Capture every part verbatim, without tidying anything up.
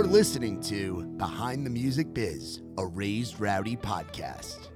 You're listening to Behind the Music Biz, a Raised Rowdy podcast.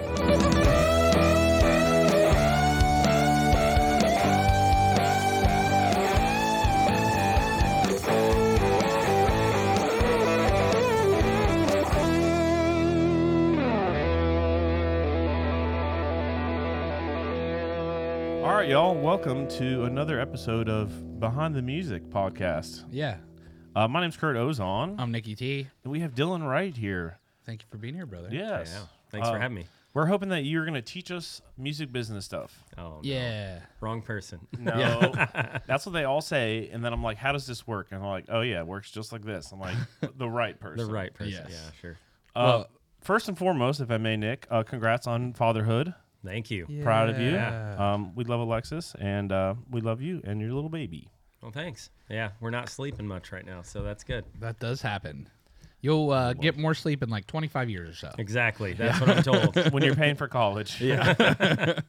All right, y'all. Welcome to another episode of Behind the Music podcast. Yeah. Uh, my name's Kurt Ozon. I'm Nikki T. And we have Dylan Wright here. Thank you for being here, brother. Yes. Yeah. Thanks Uh, for having me. We're hoping that you're going to teach us music business stuff. Oh, no. Yeah. Wrong person. No. That's what they all say. And then I'm like, how does this work? And I'm like, oh, yeah, it works just like this. I'm like, the right person. The right person. Yes. Yeah, sure. Uh, Well- first and foremost, if I may, Nick, uh, congrats on fatherhood. Thank you. Proud of you. Yeah. Um, we love Alexis, and uh, we love you and your little baby. Well, thanks. Yeah, we're not sleeping much right now, so that's good. That does happen. You'll uh, get more sleep in like twenty-five years or so. Exactly. That's what I'm told. When you're paying for college. Yeah.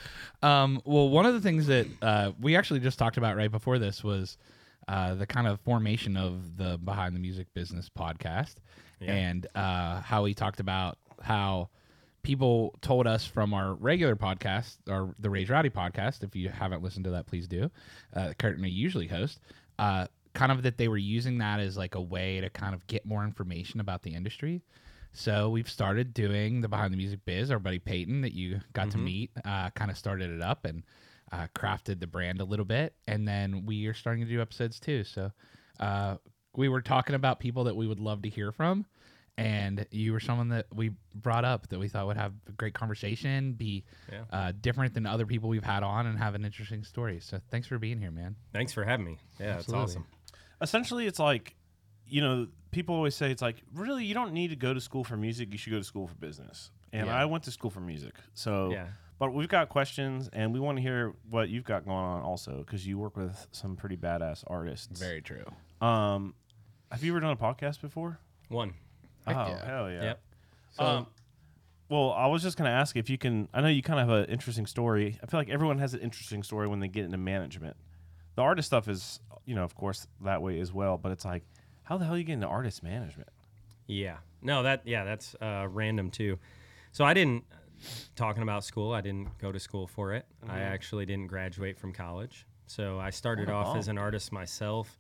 um, well, one of the things that uh, we actually just talked about right before this was uh, the kind of formation of the Behind the Music Business podcast, Yeah. and uh, how we talked about how people told us from our regular podcast, or the Raised Rowdy podcast. If you haven't listened to that, please do. Uh, Kurt and I usually host. Uh, kind of that they were using that as like a way to kind of get more information about the industry. So we've started doing the Behind the Music Biz. Our buddy Peyton that you got to meet uh, kind of started it up and uh, crafted the brand a little bit. And then we are starting to do episodes too. So uh, we were talking about people that we would love to hear from. And you were someone that we brought up that we thought would have a great conversation, be Yeah. uh, different than other people we've had on, and have an interesting story. So thanks for being here, man. Thanks for having me. Yeah, Absolutely. it's awesome. Essentially, it's like, you know, people always say it's like, really, you don't need to go to school for music. You should go to school for business. And Yeah. I went to school for music. So, Yeah. but we've got questions, and we want to hear what you've got going on also, because you work with some pretty badass artists. Very true. Um, have you ever done a podcast before? One. Heck oh, yeah. hell yeah. Yep. So, Um, well, I was just going to ask if you can. I know you kind of have an interesting story. I feel like everyone has an interesting story when they get into management. The artist stuff is, you know, of course, that way as well. But it's like, how the hell you get into artist management? Yeah. No, that, yeah, that's uh, random too. So I didn't, talking about school, I didn't go to school for it. I actually didn't graduate from college. So I started Oh, off wow. as an artist myself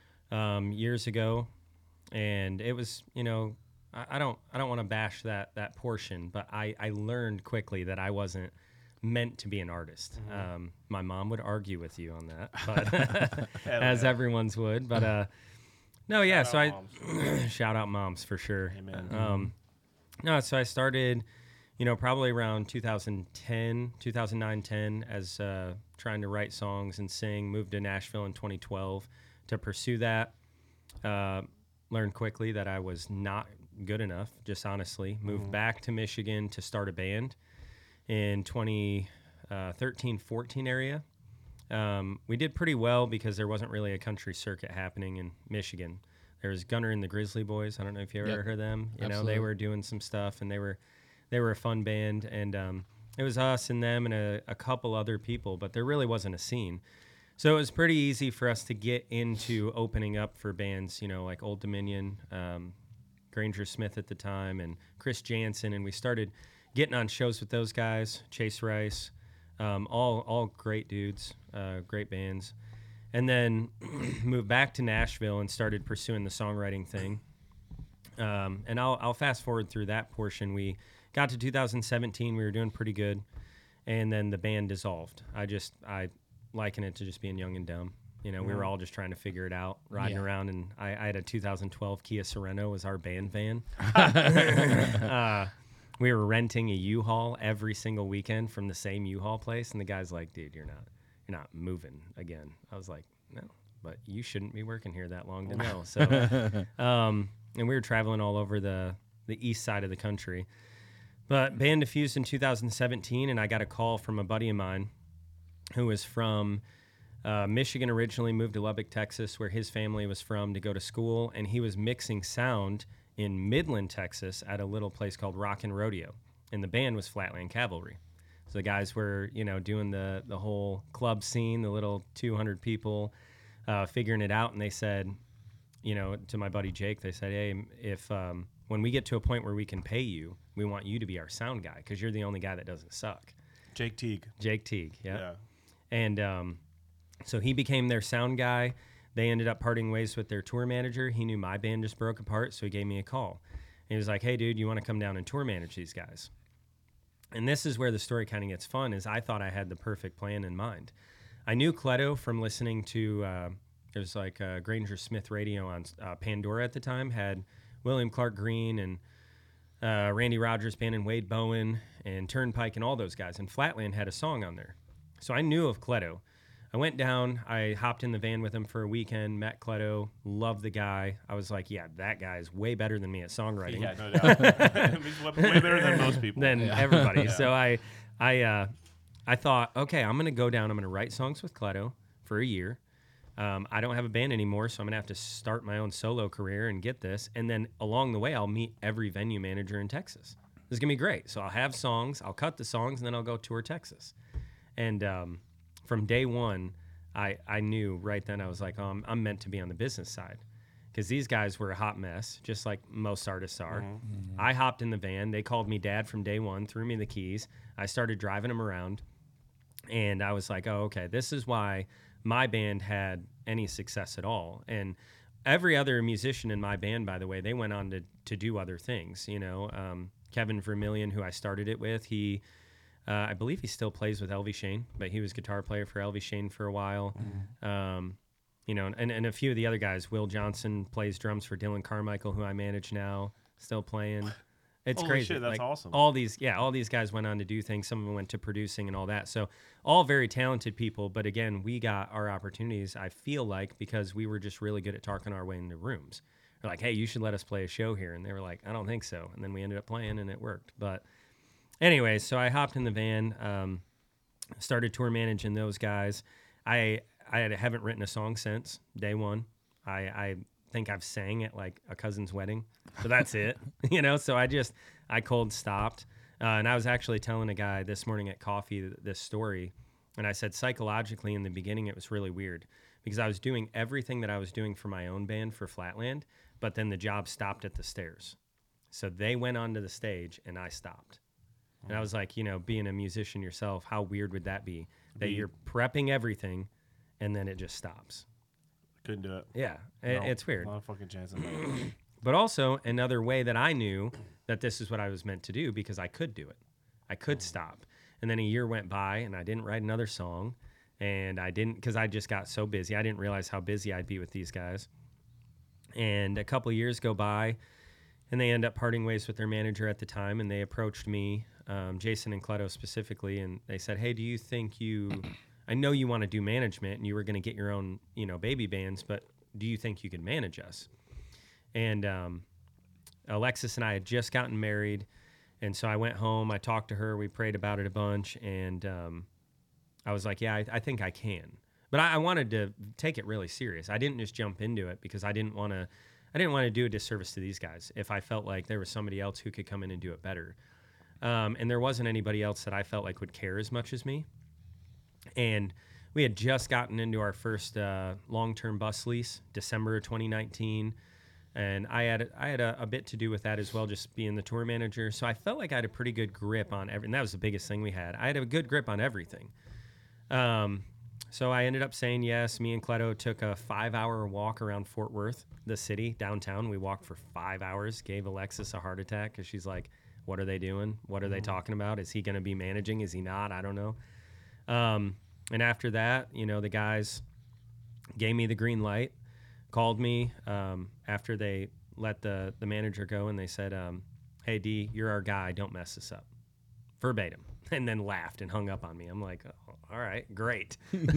um, years ago. And it was, you know, I, I don't I don't want to bash that that portion, but I, I learned quickly that I wasn't meant to be an artist. Um, my mom would argue with you on that, but as everyone's would. But uh, no, yeah. Shout so out I shout out moms for sure. Amen. Um, no, so I started, you know, probably around two thousand ten, two thousand nine, ten, as uh, trying to write songs and sing. Moved to Nashville in twenty twelve to pursue that. Uh, learned quickly that I was not good enough, just honestly. Moved back to Michigan to start a band in twenty thirteen, fourteen area. Um, we did pretty well because there wasn't really a country circuit happening in Michigan. There was Gunner and the Grizzly Boys. I don't know if you ever Yep. heard them. You know, Absolutely. they were doing some stuff, and they were they were a fun band. And um, it was us and them and a, a couple other people, but there really wasn't a scene. So it was pretty easy for us to get into opening up for bands, you know, like Old Dominion, um, Granger Smith at the time, and Chris Jansen, and we started getting on shows with those guys, Chase Rice, um, all all great dudes, uh, great bands, and then moved back to Nashville and started pursuing the songwriting thing. Um, and I'll I'll fast forward through that portion. We got to two thousand seventeen, we were doing pretty good, and then the band dissolved. I just I liken it to just being young and dumb. You know, we were all just trying to figure it out, riding Yeah. around, and I, I had a two thousand twelve Kia Sorento was our band van. uh, we were renting a U-Haul every single weekend from the same U-Haul place, and the guy's like, "Dude, you're not, you're not moving again." I was like, "No, but you shouldn't be working here that long to know." So, um, and we were traveling all over the the east side of the country. But band diffused in two thousand seventeen, and I got a call from a buddy of mine who was from uh, Michigan originally, moved to Lubbock, Texas, where his family was from to go to school, and he was mixing sound in Midland, Texas, at a little place called Rockin' Rodeo, and the band was Flatland Cavalry. So the guys were, you know, doing the the whole club scene, the little two hundred people, uh, figuring it out, and they said, you know, to my buddy Jake, they said, hey, if um, when we get to a point where we can pay you, we want you to be our sound guy because you're the only guy that doesn't suck. Jake Teague. Jake Teague, yeah. Yeah. And um, so he became their sound guy. They ended up parting ways with their tour manager. He knew my band just broke apart, so he gave me a call. And he was like, hey, dude, you want to come down and tour manage these guys? And this is where the story kind of gets fun, is I thought I had the perfect plan in mind. I knew Cleto from listening to, uh, it was like uh, Granger Smith Radio on uh, Pandora at the time, had William Clark Green and uh, Randy Rogers Band and Wade Bowen and Turnpike and all those guys. And Flatland had a song on there. So I knew of Cleto. I went down, I hopped in the van with him for a weekend, met Cleto, loved the guy. I was like, yeah, that guy is way better than me at songwriting. Yeah, no doubt. He's way better than most people. Than everybody. So I I uh, I thought, okay, I'm going to go down, I'm going to write songs with Cleto for a year. Um, I don't have a band anymore, so I'm going to have to start my own solo career and get this. And then along the way, I'll meet every venue manager in Texas. This is going to be great. So I'll have songs, I'll cut the songs, and then I'll go tour Texas. And um, from day one, I, I knew right then, I was like, oh, I'm, I'm meant to be on the business side. Because these guys were a hot mess, just like most artists are. Mm-hmm. Mm-hmm. I hopped in the van. They called me dad from day one, threw me the keys. I started driving them around. And I was like, oh, okay, this is why my band had any success at all. And every other musician in my band, by the way, they went on to, to do other things. You know, um, Kevin Vermillion, who I started it with, he... Uh, I believe he still plays with Elvie Shane, but he was guitar player for Elvie Shane for a while. Mm-hmm. Um, you know, and, and a few of the other guys. Will Johnson plays drums for Dylan Carmichael, who I manage now, still playing. It's Holy crazy. Shit, that's like, awesome. All these, yeah, all these guys went on to do things. Some of them went to producing and all that. So all very talented people. But again, we got our opportunities, I feel like, because we were just really good at talking our way into rooms. They're like, hey, you should let us play a show here. And they were like, I don't think so. And then we ended up playing and it worked. But anyway, so I hopped in the van, um, started tour managing those guys. I I haven't written a song since day one. I, I think I've sang at like a cousin's wedding, so that's it. You know, so I just I cold stopped, uh, and I was actually telling a guy this morning at coffee th- this story, and I said psychologically in the beginning it was really weird because I was doing everything that I was doing for my own band for Flatland, but then the job stopped at the stairs, so they went onto the stage and I stopped. And I was like, you know, being a musician yourself, how weird would that be? That you're prepping everything, and then it just stops. Couldn't do it. Yeah, No, it, it's weird. Not a fucking chance. But also, another way that I knew that this is what I was meant to do, because I could do it. I could stop. And then a year went by, and I didn't write another song. And I didn't, because I just got so busy. I didn't realize how busy I'd be with these guys. And a couple of years go by, and they end up parting ways with their manager at the time, and they approached me, um, Jason and Cleto specifically, and they said, hey, do you think you, I know you want to do management, and you were going to get your own, you know, baby bands, but do you think you could manage us? And um, Alexis and I had just gotten married, and so I went home, I talked to her, we prayed about it a bunch, and um, I was like, yeah, I, I think I can. But I, I wanted to take it really serious. I didn't just jump into it because I didn't want to, I didn't want to do a disservice to these guys if I felt like there was somebody else who could come in and do it better. Um, and there wasn't anybody else that I felt like would care as much as me. And we had just gotten into our first uh, long-term bus lease, December of twenty nineteen. And I had I had a, a bit to do with that as well, just being the tour manager. So I felt like I had a pretty good grip on everything. That was the biggest thing we had. I had a good grip on everything. Um, so I ended up saying yes. Me and Cleto took a five-hour walk around Fort Worth, the city, downtown. We walked for five hours, gave Alexis a heart attack because she's like, what are they doing? What are they talking about? Is he going to be managing? Is he not? I don't know. Um, and after that, you know, the guys gave me the green light, called me um, after they let the, the manager go, and they said, um, hey, D, you're our guy. Don't mess this up. Verbatim. And then laughed and hung up on me. I'm like, oh, all right, great.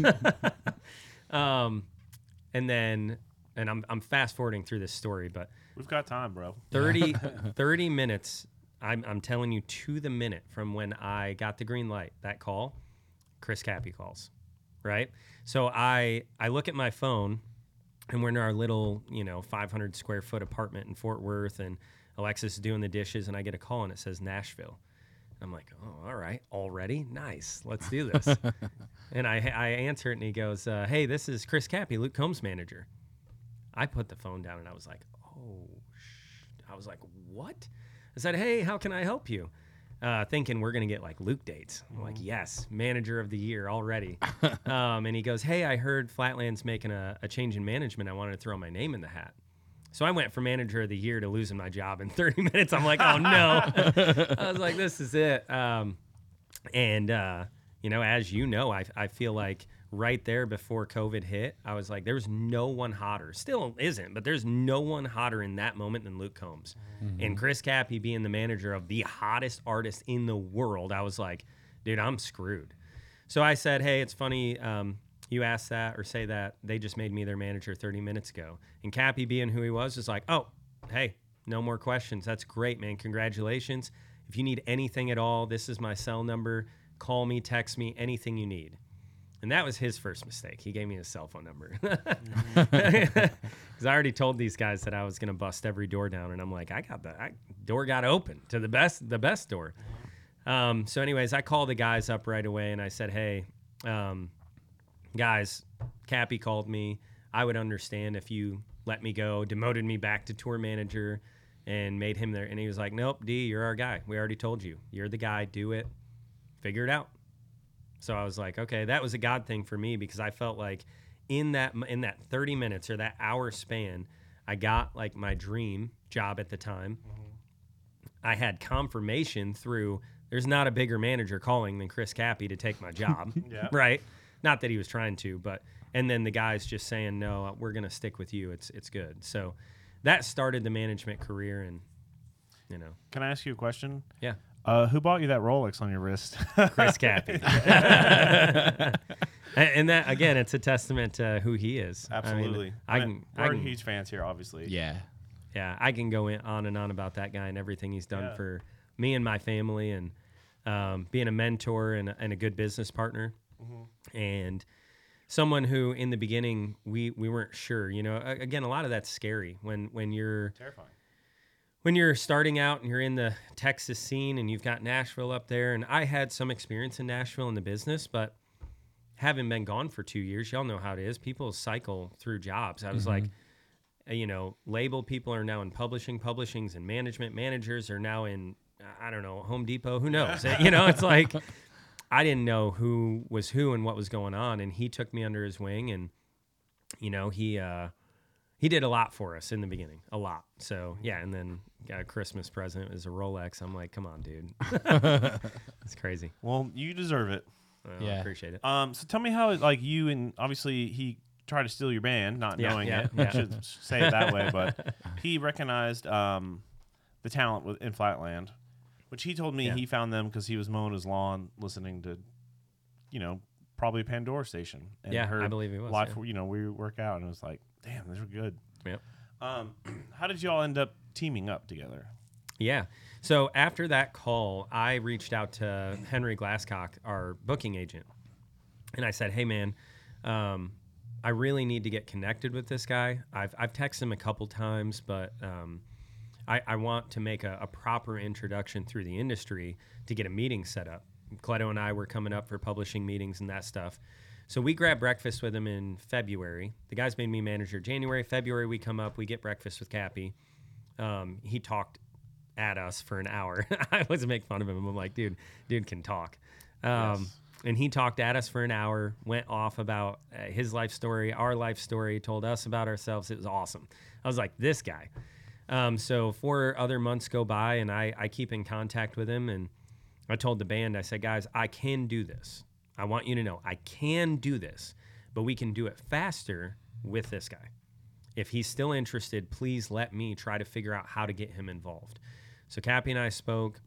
um, and then, and I'm, I'm fast forwarding through this story, but we've got time, bro. thirty, thirty minutes. I'm, I'm telling you to the minute from when I got the green light, that call, Chris Cappy calls, right? So I, I look at my phone, and we're in our little, you know, five hundred square foot apartment in Fort Worth, and Alexis is doing the dishes, and I get a call, and it says Nashville. I'm like, oh, all right, already? Nice. Let's do this. And I I answer it, and he goes, uh, hey, this is Chris Cappy, Luke Combs' manager. I put the phone down and I was like, oh, sh-. I was like, what? I said, hey, how can I help you? Uh, thinking we're going to get like Luke dates. I'm like, yes, manager of the year already. um, and he goes, hey, I heard Flatland's making a, a change in management. I wanted to throw my name in the hat. So I went from manager of the year to losing my job in thirty minutes. I'm like, oh no. I was like, this is it. Um, and, uh, you know, as you know, I, I feel like right there before COVID hit, I was like, there's no one hotter. Still isn't, but there's no one hotter in that moment than Luke Combs. Mm-hmm. And Chris Cappy being the manager of the hottest artist in the world, I was like, dude, I'm screwed. So I said, hey, it's funny um, you asked that or say that. They just made me their manager thirty minutes ago. And Cappy, being who he was, was like, oh, hey, no more questions. That's great, man. Congratulations. If you need anything at all, this is my cell number. Call me, text me, anything you need. And that was his first mistake. He gave me his cell phone number. Because I already told these guys that I was going to bust every door down. And I'm like, I got the I, door got open to the best, the best door. Um, so anyways, I called the guys up right away and I said, hey, um, guys, Cappy called me. I would understand if you let me go, demoted me back to tour manager and made him there. And he was like, nope, D, you're our guy. We already told you. You're the guy. Do it. Figure it out. So I was like, okay, that was a God thing for me because I felt like in that in that thirty minutes or that hour span, I got like my dream job at the time. Mm-hmm. I had confirmation through there's not a bigger manager calling than Chris Cappy to take my job, yeah. Right? Not that he was trying to, but and then the guys just saying, no, we're going to stick with you. It's it's good. So that started the management career and, you know. Can I ask you a question? Yeah. Uh, who bought you that Rolex on your wrist? Chris Cappy. And that, again, it's a testament to who he is. Absolutely. I, mean, I can, We're I can, huge fans here, obviously. Yeah. Yeah, I can go in, on and on about that guy and everything he's done yeah. for me and my family and um, being a mentor and, and a good business partner. Mm-hmm. And someone who, in the beginning, we, we weren't sure. You know, again, a lot of that's scary when, when you're... Terrifying. When you're starting out and you're in the Texas scene and you've got Nashville up there, and I had some experience in Nashville in the business, but having been gone for two years, y'all know how it is. People cycle through jobs. I was mm-hmm. like, you know, label people are now in publishing, publishing's in management, managers are now in, I don't know, Home Depot, who knows? You know, it's like, I didn't know who was who and what was going on, and he took me under his wing, and, you know, he, uh, He did a lot for us in the beginning, a lot. So, yeah, and then got a Christmas present as a Rolex. I'm like, come on, dude. It's crazy. Well, you deserve it. Well, yeah. I appreciate it. Um, so tell me how, like, you and obviously he tried to steal your band, not yeah, knowing yeah, it. Yeah. I should say it that way, but he recognized um, the talent with, in Flatland, which he told me yeah. he found them because he was mowing his lawn listening to, you know, probably a Pandora station. And yeah, heard I believe he was. live, yeah. You know, we work out, and it was like, damn, these are good. Yep. Um, how did you all end up teaming up together? Yeah. So after that call, I reached out to Henry Glasscock, our booking agent, and I said, hey, man, um, I really need to get connected with this guy. I've, I've texted him a couple times, but um, I, I want to make a, a proper introduction through the industry to get a meeting set up. Cleto and I were coming up for publishing meetings and that stuff. So we grabbed breakfast with him in February. The guys made me manager January. February, we come up, we get breakfast with Cappy. Um, he talked at us for an hour. I was make fun of him. I'm like, dude, dude can talk. Um, yes. And he talked at us for an hour, went off about uh, his life story, our life story, told us about ourselves. It was awesome. I was like, this guy. Um, so four other months go by, and I, I keep in contact with him, and I told the band, I said, guys, I can do this. I want you to know I can do this, but we can do it faster with this guy. If he's still interested, please let me try to figure out how to get him involved. So Cappy and I spoke,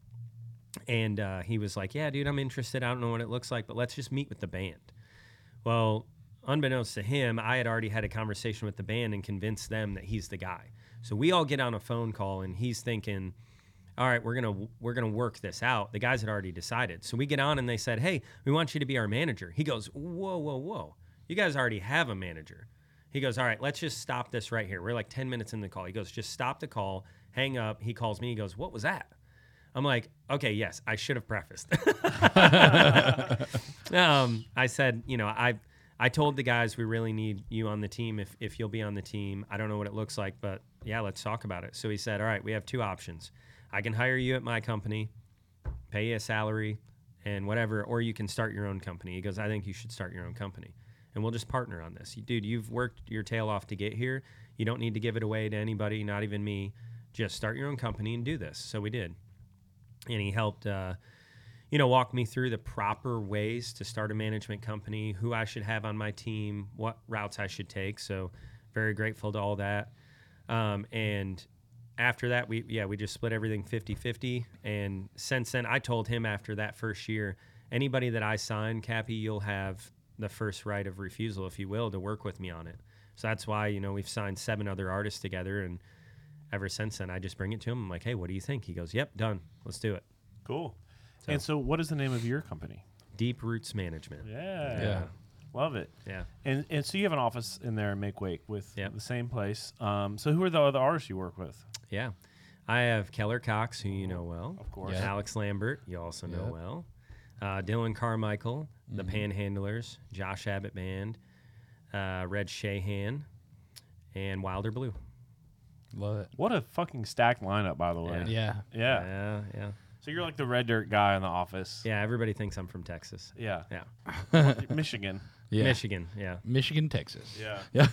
and uh, he was like, yeah, dude, I'm interested. I don't know what it looks like, but let's just meet with the band. Well, unbeknownst to him, I had already had a conversation with the band and convinced them that he's the guy. So we all get on a phone call, and he's thinking, all right, we're gonna we're gonna work this out. The guys had already decided. So we get on and they said, hey, we want you to be our manager. He goes, whoa, whoa, whoa. You guys already have a manager. He goes, all right, let's just stop this right here. We're like ten minutes in the call. He goes, just stop the call, hang up. He calls me. He goes, what was that? I'm like, okay, yes, I should have prefaced. um, I said, you know, I I told the guys we really need you on the team if, if you'll be on the team. I don't know what it looks like, but yeah, let's talk about it. So he said, all right, we have two options. I can hire you at my company, pay you a salary and whatever, or you can start your own company. He goes, I think you should start your own company. And we'll just partner on this. Dude, you've worked your tail off to get here. You don't need to give it away to anybody, not even me. Just start your own company and do this. So we did. And he helped uh, you know, walk me through the proper ways to start a management company, who I should have on my team, what routes I should take. So very grateful to all that. Um, and after that, we yeah, we just split everything fifty-fifty. And since then, I told him after that first year, anybody that I sign, Cappy, you'll have the first right of refusal, if you will, to work with me on it. So that's why, you know, we've signed seven other artists together. And ever since then, I just bring it to him. I'm like, hey, what do you think? He goes, yep, done. Let's do it. Cool. So, and so what is the name of your company? Deep Roots Management. Yeah. Yeah. Love it. Yeah. And and so you have an office in there in Make Wake with Yep. the same place. Um, so who are the other artists you work with? Yeah. I have Keller Cox, who you know well. Of course. Yeah. Alex Lambert, you also know Yep. well. Uh, Dylan Carmichael, the Mm-hmm. Panhandlers, Josh Abbott Band, uh, Red Shahan, and Wilder Blue. Love it. What a fucking stacked lineup, by the way. Yeah. Yeah. Yeah, yeah. So you're like the red dirt guy in the office. Yeah, everybody thinks I'm from Texas. Yeah. Yeah. Michigan. Yeah. Michigan, yeah. Michigan, Texas. Yeah. Yeah.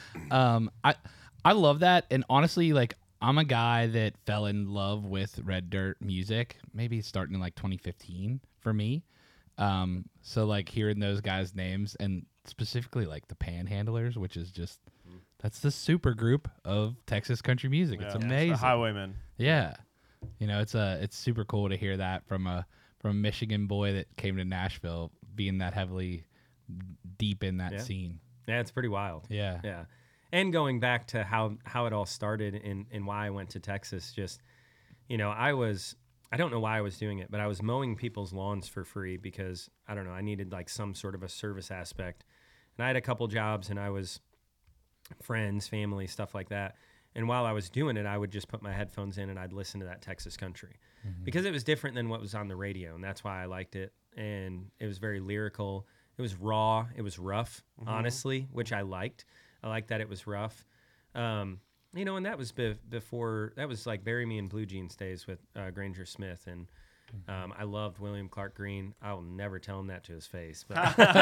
um, I I love that, and honestly, like I'm a guy that fell in love with red dirt music, maybe starting in like twenty fifteen for me. Um, so like hearing those guys' names, and specifically like the Panhandlers, which is just that's the super group of Texas country music. It's Yeah. amazing. The Highwaymen. Yeah, you know, it's a it's super cool to hear that from a from a Michigan boy that came to Nashville, being that heavily deep in that Yeah. scene. Yeah, it's pretty wild. Yeah. Yeah. And going back to how, how it all started and, and why I went to Texas, just, you know, I was, I don't know why I was doing it, but I was mowing people's lawns for free because, I don't know, I needed like some sort of a service aspect. And I had a couple jobs and I was friends, family, stuff like that. And while I was doing it, I would just put my headphones in and I'd listen to that Texas country because it was different than what was on the radio. And that's why I liked it. And it was very lyrical. It was raw. It was rough, honestly, which I liked. I liked that it was rough. Um, you know, and that was be- before, that was like Bury Me in Blue Jeans days with uh, Granger Smith. And um, I loved William Clark Green. I will never tell him that to his face. But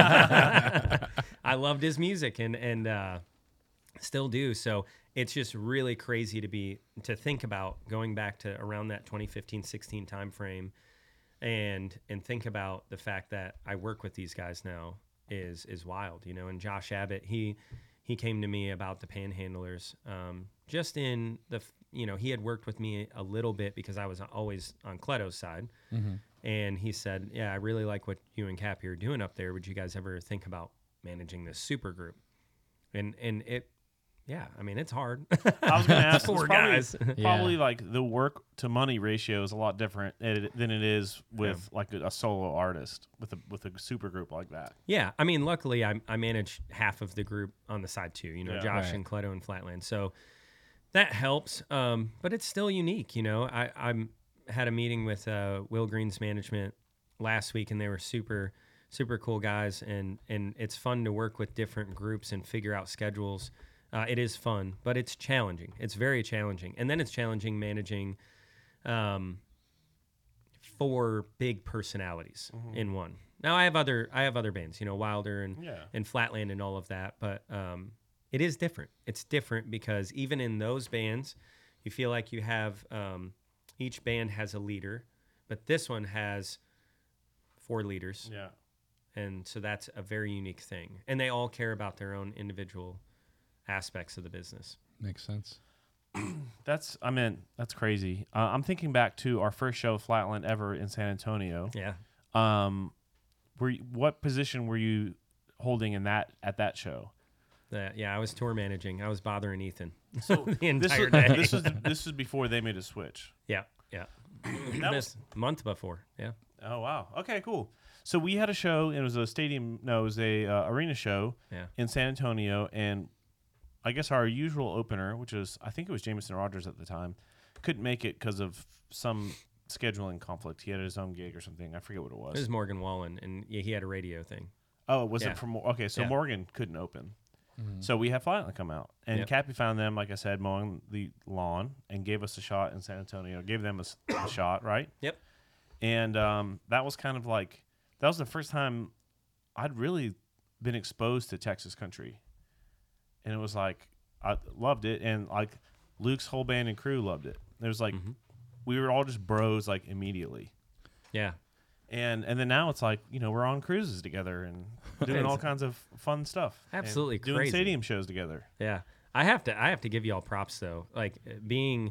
I loved his music and, and uh, still do. So it's just really crazy to be, to think about going back to around that twenty fifteen sixteen time frame and and think about the fact that I work with these guys now is is wild, you know. And Josh Abbott, he he came to me about the Panhandlers, um, just in the f- you know, he had worked with me a little bit because I was always on Cleto's side, and he said, "Yeah, I really like what you and Cappy are doing up there. Would you guys ever think about managing this super group?" And and it, yeah, I mean it's hard. I was going to ask. it's Four probably, guys. Probably Yeah. like the work to money ratio is a lot different ed- than it is with like a, a solo artist with a with a super group like that. Yeah, I mean, luckily I, I manage half of the group on the side too. You know, Yeah. Josh Right. and Cleto and Flatland, so that helps. Um, but it's still unique. You know, I I'm had a meeting with uh, Will Green's management last week, and they were super super cool guys, and and it's fun to work with different groups and figure out schedules. Uh, it is fun, but it's challenging. It's very challenging, and then it's challenging managing um, four big personalities in one. Now I have other I have other bands, you know, Wilder and Yeah. and Flatland and all of that, but um, it is different. It's different because even in those bands, you feel like you have um, each band has a leader, but this one has four leaders, Yeah. and so that's a very unique thing. And they all care about their own individual aspects of the business. Makes sense. That's I mean that's crazy. Uh, I'm thinking back to our first show Flatland ever in San Antonio. Yeah. Um, were you, what position were you holding in that at that show? Uh, yeah, I was tour managing. I was bothering Ethan So the this entire was, day. this was this was before they made a switch. yeah, yeah. That was, This month before. Yeah. oh wow. Okay, cool. So we had a show. It was a stadium. No, it was a uh, arena show Yeah. in San Antonio, and I guess our usual opener, which was I think it was Jameson Rogers at the time, couldn't make it because of some scheduling conflict. He had his own gig or something. I forget what it was. It was Morgan Wallen, and yeah, he had a radio thing. Oh, was Yeah. it from? Okay, so Yeah. Morgan couldn't open, Mm-hmm. so we had Flatland come out, and Yep. Cappy found them, like I said, mowing the lawn, and gave us a shot in San Antonio. Gave them a, s- a shot, right? Yep. And um, that was kind of like that was the first time I'd really been exposed to Texas country, and it was like I loved it, and like Luke's whole band and crew loved it. It was like Mm-hmm. we were all just bros like immediately. Yeah. And and then now it's like, you know, we're on cruises together and doing all kinds of fun stuff. and Absolutely doing crazy. stadium shows together. Yeah, I have to. I have to give y'all props though. Like uh, being,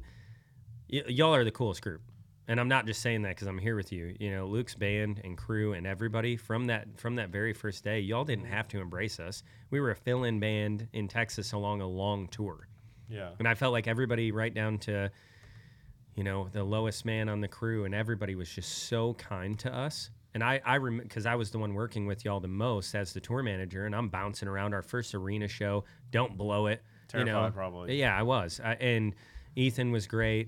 y- y'all are the coolest group, and I'm not just saying that because I'm here with you. You know, Luke's band and crew and everybody from that from that very first day, y'all didn't have to embrace us. We were a fill-in band in Texas along a long tour, Yeah. and I felt like everybody, right down to, you know, the lowest man on the crew, and everybody was just so kind to us. And I, I remember because I was the one working with y'all the most as the tour manager, and I'm bouncing around our first arena show. Don't blow it. you know, Terrified, probably. Yeah, I was. I, and Ethan was great.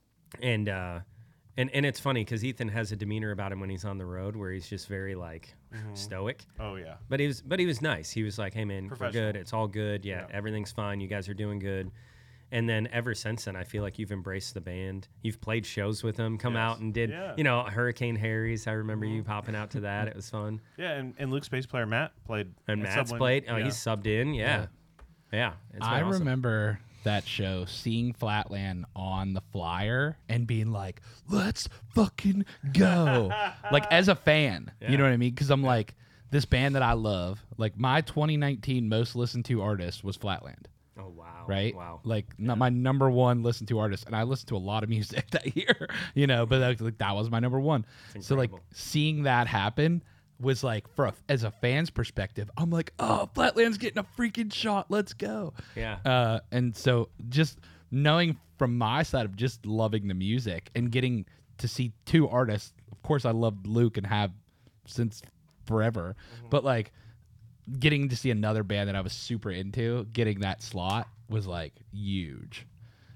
And uh, and and it's funny because Ethan has a demeanor about him when he's on the road where he's just very like stoic. Oh yeah. But he was but he was nice. He was like, "Hey man, we're Professional. good. It's all good. Yeah, Yeah. everything's fine. You guys are doing good." And then ever since then, I feel like you've embraced the band. You've played shows with them, come Yes. out and did, Yeah. you know, Hurricane Harry's. I remember you popping out to that. It was fun. Yeah, and, and Luke's bass player Matt played. And at Matt's Subway. played. Oh, yeah. he's subbed in. Yeah. Yeah. It's been I awesome. remember that show, seeing Flatland on the flyer and being like, let's fucking go. Like, as a fan, you know what I mean? Because I'm like, this band that I love, like, my twenty nineteen most listened to artist was Flatland. Oh, wow. Right? Wow. Like, not my number one listened to artist. And I listened to a lot of music that year, you know, but like, like, that was my number one. So, like, incredible. seeing that happen was like, for a, as a fan's perspective, I'm like, oh, Flatland's getting a freaking shot. Let's go. Yeah. Uh, and so just knowing from my side of just loving the music and getting to see two artists, of course, I loved Luke and have since forever, but like, getting to see another band that I was super into, getting that slot was like huge.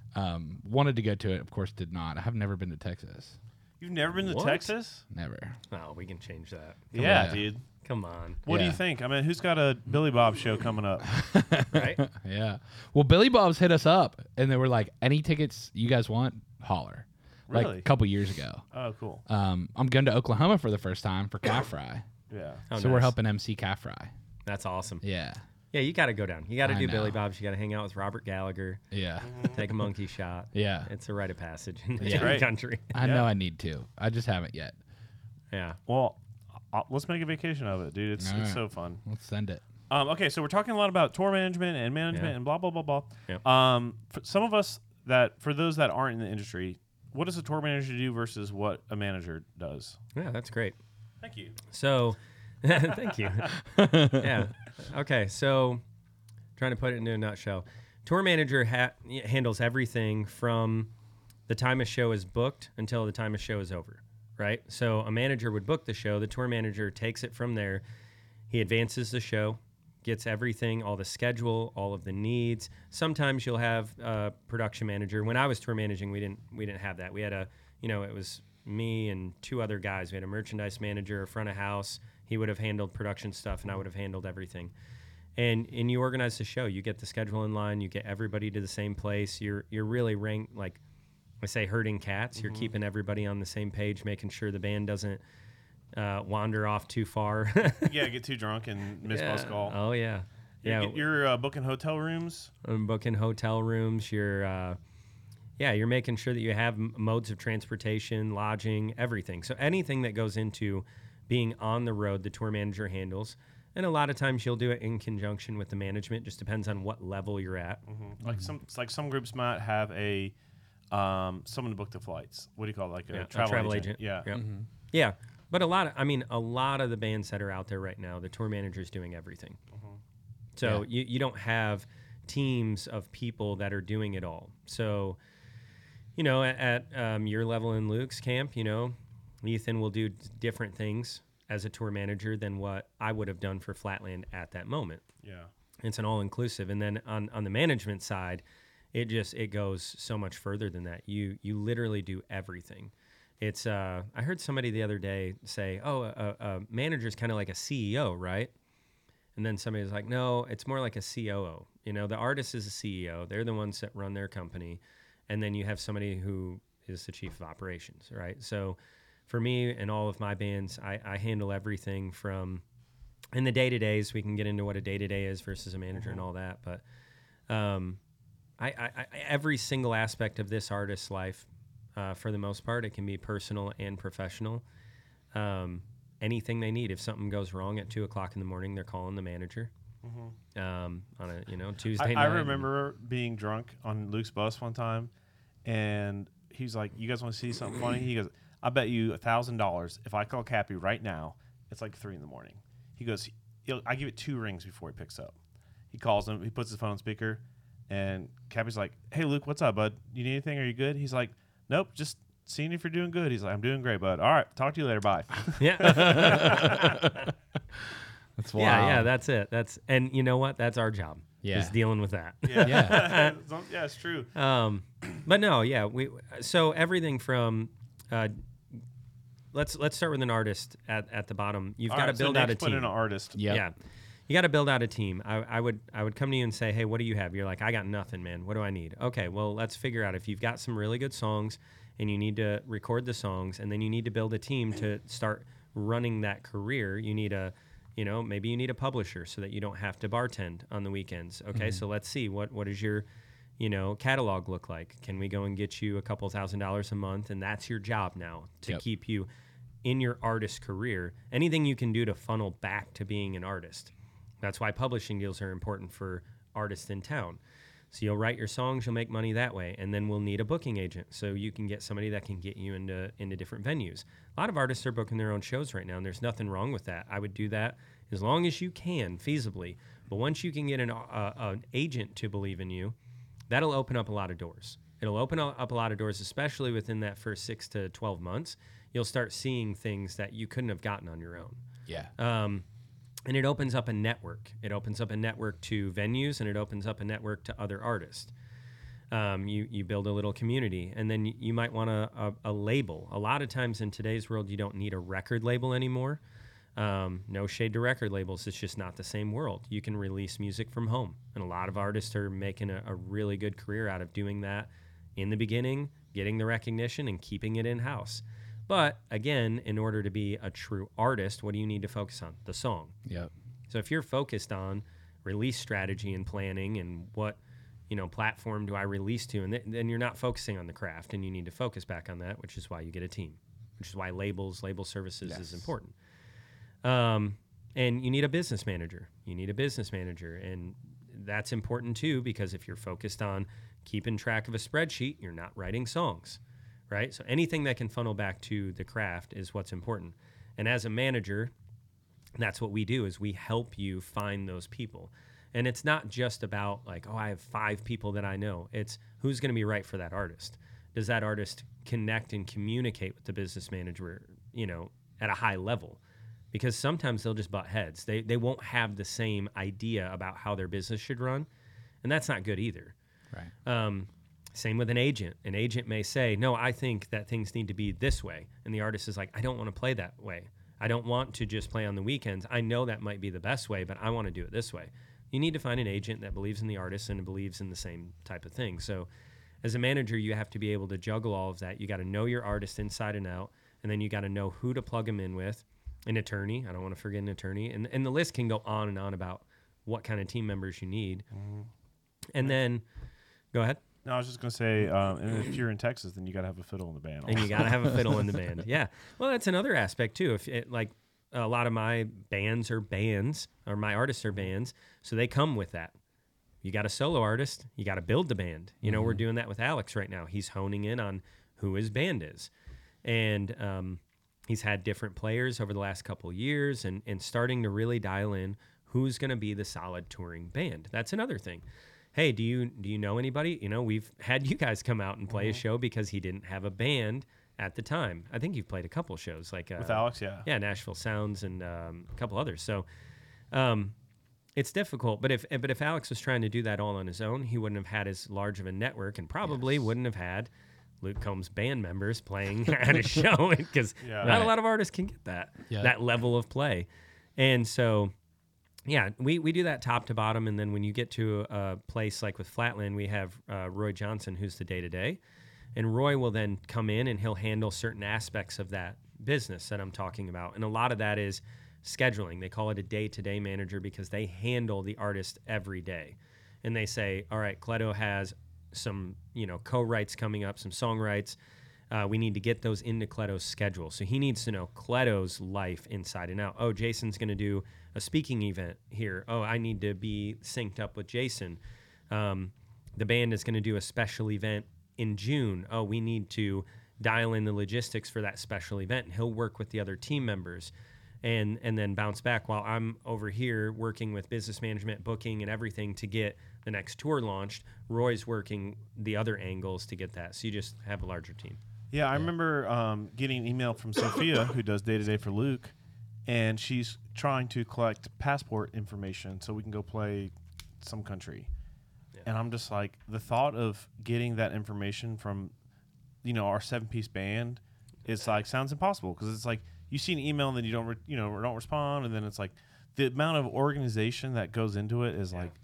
Um, wanted to go to it, of course, did not. I have never been to Texas. You've never been to What? Texas? Never. Oh, we can change that. Yeah, on. dude. Come on. What do Yeah. you think? I mean, who's got a Billy Bob show coming up? Right? Yeah. Well, Billy Bob's hit us up, and they were like, "Any tickets you guys want, holler." Like Really? a couple years ago. Oh, cool. Um, I'm going to Oklahoma for the first time for Calf Fry, Yeah. Oh, so we're nice. helping M C Calf Fry. That's awesome. Yeah. Yeah, you got to go down. You got to I do Billy know. Bob's. You got to hang out with Robert Gallagher, Yeah. take a monkey shot. Yeah. It's a rite of passage in the Yeah. Right. country. I Yeah. know I need to. I just haven't yet. Yeah. Well, uh, let's make a vacation of it, dude. It's All it's right. so fun. Let's send it. Um, okay, so we're talking a lot about tour management and management Yeah. and blah blah blah blah. Yep. Um, for some of us that for those that aren't in the industry, what does a tour manager do versus what a manager does? Yeah, that's great. Thank you. So, thank you. Yeah. Okay. So, trying to put it into a nutshell, tour manager ha- handles everything from the time a show is booked until the time a show is over, right? So, a manager would book the show. The tour manager takes it from there. He advances the show, gets everything, all the schedule, all of the needs. Sometimes you'll have a production manager. When I was tour managing, we didn't we didn't have that. We had a, you know, it was me and two other guys. We had a merchandise manager, a front of house. He would have handled production stuff, and I would have handled everything. And and you organize the show. You get the schedule in line. You get everybody to the same place. You're you're really ranked, like I say, herding cats. You're keeping everybody on the same page, making sure the band doesn't uh, wander off too far. Yeah, get too drunk and miss Yeah. bus call. Oh yeah, You're, yeah. get- you're uh, booking hotel rooms. I'm booking hotel rooms. You're, uh, yeah, you're making sure that you have m- modes of transportation, lodging, everything. So anything that goes into being on the road, the tour manager handles. And a lot of times you'll do it in conjunction with the management. Just depends on what level you're at. Like some it's like some groups might have a um someone to book the flights. What do you call it? Like a, Yeah, a travel, travel agent. agent. Yeah. Yep. Yeah, but a lot of, I mean, a lot of the bands that are out there right now, the tour manager is doing everything. So you, you don't have teams of people that are doing it all. So, you know, at, at um, your level in Luke's camp, you know, Ethan will do d- different things as a tour manager than what I would have done for Flatland at that moment. Yeah. It's an all-inclusive. And then on, on the management side, it just, it goes so much further than that. You, you literally do everything. It's, uh, I heard somebody the other day say, oh, a, a manager's kind of like a C E O, right? And then somebody's like, no, it's more like a C O O. You know, the artist is a C E O. They're the ones that run their company. And then you have somebody who is the chief of operations, right? So for me and all of my bands, I, I handle everything from in the day-to-days. We can get into what a day-to-day is versus a manager mm-hmm. and all that. But um, I, I, I, every single aspect of this artist's life, uh, for the most part, it can be personal and professional. Um, anything they need. If something goes wrong at two o'clock in the morning, they're calling the manager. Mm-hmm. Um, on a you know Tuesday I, night. I remember being drunk on Luke's bus one time, and he's like, "You guys want to see something funny?" He goes, "I bet you a thousand dollars if I call Cappy right now, it's like three in the morning." He goes, he'll, "I give it two rings before he picks up." He calls him. He puts his phone on speaker, and Cappy's like, "Hey Luke, what's up, bud? You need anything? Are you good?" He's like, "Nope, just seeing if you're doing good." He's like, "I'm doing great, bud. All right, talk to you later. Bye." Yeah. That's wild. Yeah, yeah, that's it. That's and you know what? That's our job. Yeah. Is dealing with that. Yeah, Yeah. yeah, it's true. Um, but no, yeah, we so everything from uh, let's let's start with an artist at, at the bottom. You've got to build so out a next put team. in an artist. Yep. Yeah. You got to build out a team. I, I would I would come to you and say, "Hey, what do you have?" You're like, "I got nothing, man. What do I need?" Okay, well, let's figure out if you've got some really good songs and you need to record the songs, and then you need to build a team to start running that career. You need a You know, maybe you need a publisher so that you don't have to bartend on the weekends. Okay, mm-hmm. So let's see what what does your, you know, catalog look like? Can we go and get you a couple thousand dollars a month, and that's your job now to Yep. keep you in your artist career? Anything you can do to funnel back to being an artist. That's why publishing deals are important for artists in town. So you'll write your songs, you'll make money that way, and then we'll need a booking agent so you can get somebody that can get you into into different venues. A lot of artists are booking their own shows right now, and there's nothing wrong with that. I would do that as long as you can, feasibly. But once you can get an, uh, an agent to believe in you, that'll open up a lot of doors. It'll open up a lot of doors, especially within that first six to twelve months. You'll start seeing things that you couldn't have gotten on your own. Yeah. Um, and it opens up a network. It opens up a network to venues, and it opens up a network to other artists. Um, you, you build a little community, and then you, you might want a, a, a label. A lot of times in today's world, you don't need a record label anymore. Um, no shade to record labels. It's just not the same world. You can release music from home, and a lot of artists are making a, a really good career out of doing that in the beginning, getting the recognition and keeping it in-house. But again, in order to be a true artist, what do you need to focus on? The song. Yep. So if you're focused on release strategy and planning and what, you know, platform do I release to, and th- then you're not focusing on the craft, and you need to focus back on that, which is why you get a team, which is why labels, label services Yes. is important. Um, and you need a business manager. You need a business manager, and that's important too, because if you're focused on keeping track of a spreadsheet, you're not writing songs. Right? So anything that can funnel back to the craft is what's important. And as a manager, that's what we do, is we help you find those people. And it's not just about like, oh, I have five people that I know. It's who's going to be right for that artist. Does that artist connect and communicate with the business manager, you know, at a high level? Because sometimes they'll just butt heads. They they won't have the same idea about how their business should run. And that's not good either. Right. Um, Same with an agent. An agent may say, no, I think that things need to be this way. And the artist is like, I don't want to play that way. I don't want to just play on the weekends. I know that might be the best way, but I want to do it this way. You need to find an agent that believes in the artist and believes in the same type of thing. So as a manager, you have to be able to juggle all of that. You got to know your artist inside and out, and then you got to know who to plug them in with. An attorney. I don't want to forget an attorney. And, and the list can go on and on about what kind of team members you need. Mm-hmm. And then, go ahead. No, I was just gonna say, um, and if you're in Texas, then you gotta have a fiddle in the band. Also. And you gotta have a fiddle in the band. Yeah. Well, that's another aspect too. If it, like a lot of my bands are bands, or my artists are bands, so they come with that. You got a solo artist, you got to build the band. You know, mm-hmm. we're doing that with Alex right now. He's honing in on who his band is, and um, he's had different players over the last couple of years, and and starting to really dial in who's going to be the solid touring band. That's another thing. Hey, do you do you know anybody? You know, we've had you guys come out and play mm-hmm. a show because he didn't have a band at the time. I think you've played a couple shows, like uh, with Alex, yeah, yeah, Nashville Sounds and um, a couple others. So, um, it's difficult. But if but if Alex was trying to do that all on his own, he wouldn't have had as large of a network, and probably yes. wouldn't have had Luke Combs band members playing at a show, because yeah. not right. a lot of artists can get that yeah. that level of play. And so yeah, we, we do that top to bottom. And then when you get to a place like with Flatland, we have uh, Roy Johnson, who's the day to day. And Roy will then come in and he'll handle certain aspects of that business that I'm talking about. And a lot of that is scheduling. They call it a day to day manager because they handle the artist every day. And they say, all right, Cleto has some, you know, co-writes coming up, some song rights. Uh, we need to get those into Cleto's schedule. So he needs to know Cleto's life inside and out. Oh, Jason's going to do a speaking event here. Oh, I need to be synced up with Jason. Um, the band is going to do a special event in June. Oh, we need to dial in the logistics for that special event. And he'll work with the other team members and and then bounce back while I'm over here working with business management, booking, and everything to get the next tour launched. Roy's working the other angles to get that. So you just have a larger team. Yeah, I remember um, getting an email from Sophia, who does day-to-day for Luke, and she's trying to collect passport information so we can go play some country. Yeah. And I'm just like, the thought of getting that information from, you know, our seven-piece band is like, sounds impossible, because it's like, you see an email and then you don't, re- you know, don't respond, and then it's like, the amount of organization that goes into it is yeah. like,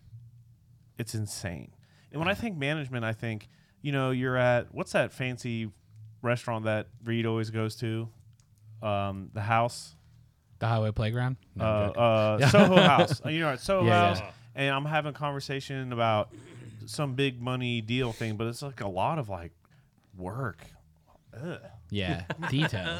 it's insane. And when I think management, I think, you know, you're at, what's that fancy restaurant that Reed always goes to? Um, the House. The Highway Playground? No, uh, uh, Soho House. You know, at Soho yeah, House. Yeah. And I'm having a conversation about some big money deal thing, but it's like a lot of like work. Ugh. Yeah, details.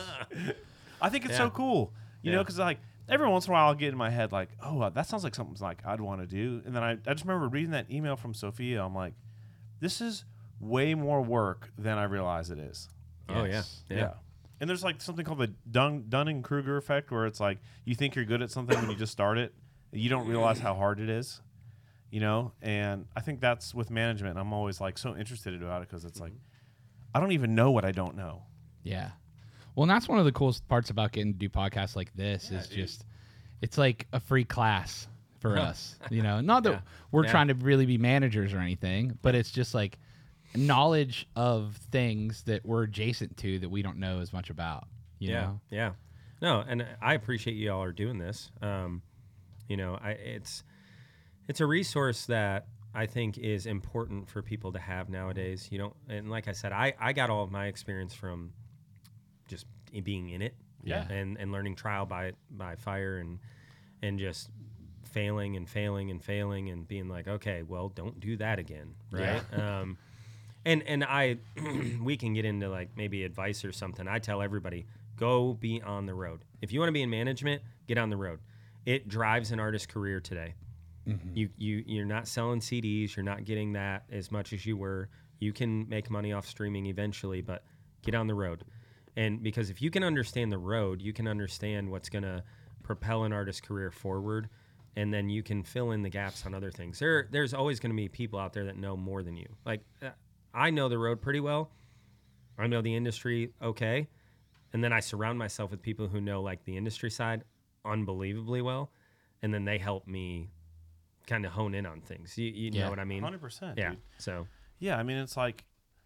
I think it's yeah. so cool. You yeah. know, because like every once in a while I'll get in my head like, oh, uh, that sounds like something like I'd want to do. And then I, I just remember reading that email from Sophia. I'm like, this is way more work than I realize it is. Oh, Yes. yeah. Yeah. Yeah. And there's like something called the Dun- Dunning-Kruger effect, where it's like you think you're good at something when you just start it. You don't realize how hard it is, you know? And I think that's with management. I'm always like so interested about it because it's like, I don't even know what I don't know. Yeah. Well, and that's one of the coolest parts about getting to do podcasts like this Yeah, is dude. just, it's like a free class for us, you know, not that Yeah. we're Yeah. trying to really be managers or anything, but it's just like knowledge of things that we're adjacent to that we don't know as much about, you yeah. know? Yeah. No, and I appreciate you all are doing this. Um, you know, I, it's, it's a resource that I think is important for people to have nowadays. You don't, and like I said, I, I got all of my experience from just being in it, Yeah. and, and learning trial by by fire, and and just failing and failing and failing and being like, okay, well, don't do that again, right? um, and and I, we can get into like maybe advice or something. I tell everybody, go be on the road. If you want to be in management, get on the road. It drives an artist's career today. Mm-hmm. You you you're not selling C Ds. You're not getting that as much as you were. You can make money off streaming eventually, but get on the road. And because if you can understand the road, you can understand what's going to propel an artist's career forward, and then you can fill in the gaps on other things. There, there's always going to be people out there that know more than you. Like, uh, I know the road pretty well. I know the industry okay. And then I surround myself with people who know, like, the industry side unbelievably well, and then they help me kind of hone in on things. You, you Yeah. know what I mean? one hundred percent, Yeah. dude. So, Yeah, I mean, it's like,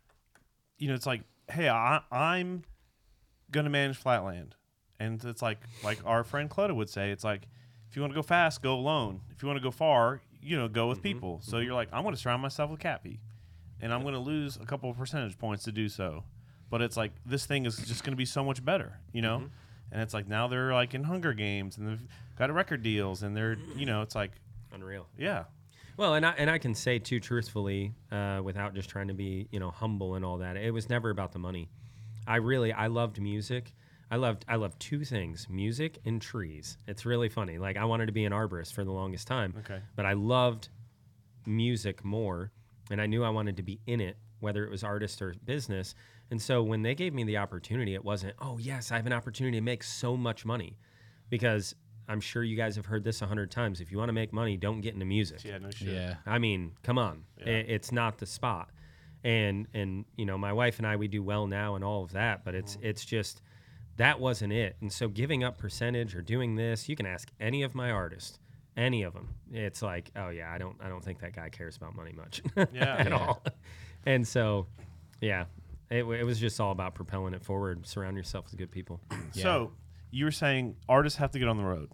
you know, it's like, hey, I, I'm going to manage Flatland. And it's like, like our friend Cleta would say, it's like, if you want to go fast, go alone. If you want to go far, you know, go with Mhm, people. So mhm. you're like, I'm going to surround myself with Cappy. And I'm going to lose a couple of percentage points to do so. But it's like, this thing is just going to be so much better, you know? Mhm. And it's like, now they're like in Hunger Games and they've got record deals and they're, you know, it's like, unreal. yeah. Well, and I, and I can say too, truthfully, uh, without just trying to be, you know, humble and all that, it was never about the money. I really, I loved music. I loved, I loved two things: music and trees. It's really funny. Like, I wanted to be an arborist for the longest time, Okay. but I loved music more, and I knew I wanted to be in it, whether it was artist or business. And so when they gave me the opportunity, it wasn't, oh yes, I have an opportunity to make so much money, because I'm sure you guys have heard this a hundred times. If you want to make money, don't get into music. Yeah, no shit. Yeah. I mean, come on, Yeah. it, it's not the spot. And and you know, my wife and I, we do well now and all of that, but it's it's just that wasn't it. And so giving up percentage or doing this, you can ask any of my artists, any of them. It's like, oh yeah, I don't I don't think that guy cares about money much Yeah. at Yeah. all. And so, yeah, it, it was just all about propelling it forward. Surround yourself with good people. Yeah. So you were saying artists have to get on the road,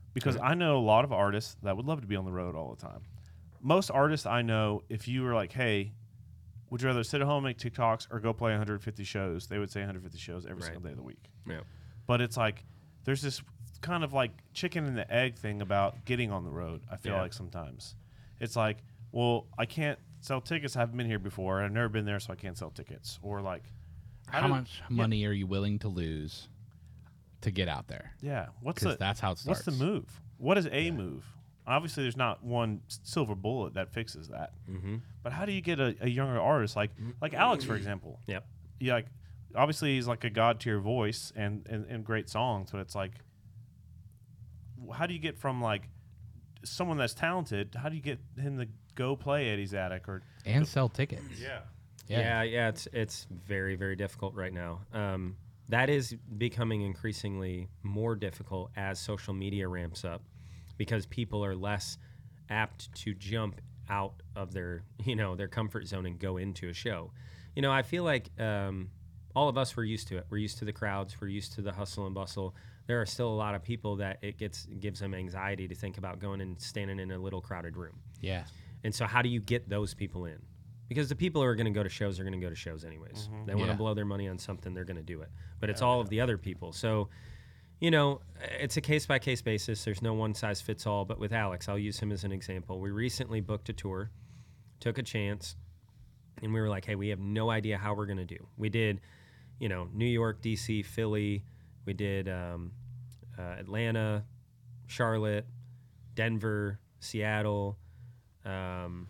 because I know a lot of artists that would love to be on the road all the time. Most artists I know, if you were like, hey, would you rather sit at home and make TikToks or go play one hundred fifty shows? They would say one hundred fifty shows every Right. single day of the week. Yeah. But it's like there's this kind of like chicken and the egg thing about getting on the road. I feel Yeah. like sometimes it's like, well, I can't sell tickets. I haven't been here before. I've never been there, so I can't sell tickets. Or like, How do- much money are you willing to lose to get out there? Yeah, what's Because the that's how it starts. what's the move? What is a move? Obviously, there's not one s- silver bullet that fixes that. Mm-hmm. But how do you get a, a younger artist like like Alex, for example? Yep. Yeah, like obviously he's like a god tier voice and, and and great songs, but it's like, how do you get from like someone that's talented? How do you get him to go play Eddie's Attic or And sell tickets. yeah? Yeah. yeah, It's it's very very difficult right now. Um, that is becoming increasingly more difficult as social media ramps up, because people are less apt to jump out of their you know their comfort zone and go into a show. You know, I feel like um, all of us were used to it. We're used to the crowds. We're used to the hustle and bustle. There are still a lot of people that it gets gives them anxiety to think about going and standing in a little crowded room. Yeah. And so how do you get those people in? Because the people who are going to go to shows are going to go to shows anyways. They want to Yeah. blow their money on something, they're going to do it. But it's all of the other people. So, you know, it's a case-by-case basis. There's no one-size-fits-all. But with Alex, I'll use him as an example. We recently booked a tour, took a chance, and we were like, hey, we have no idea how we're going to do. We did, you know, New York, D C, Philly. We did um, uh, Atlanta, Charlotte, Denver, Seattle, um,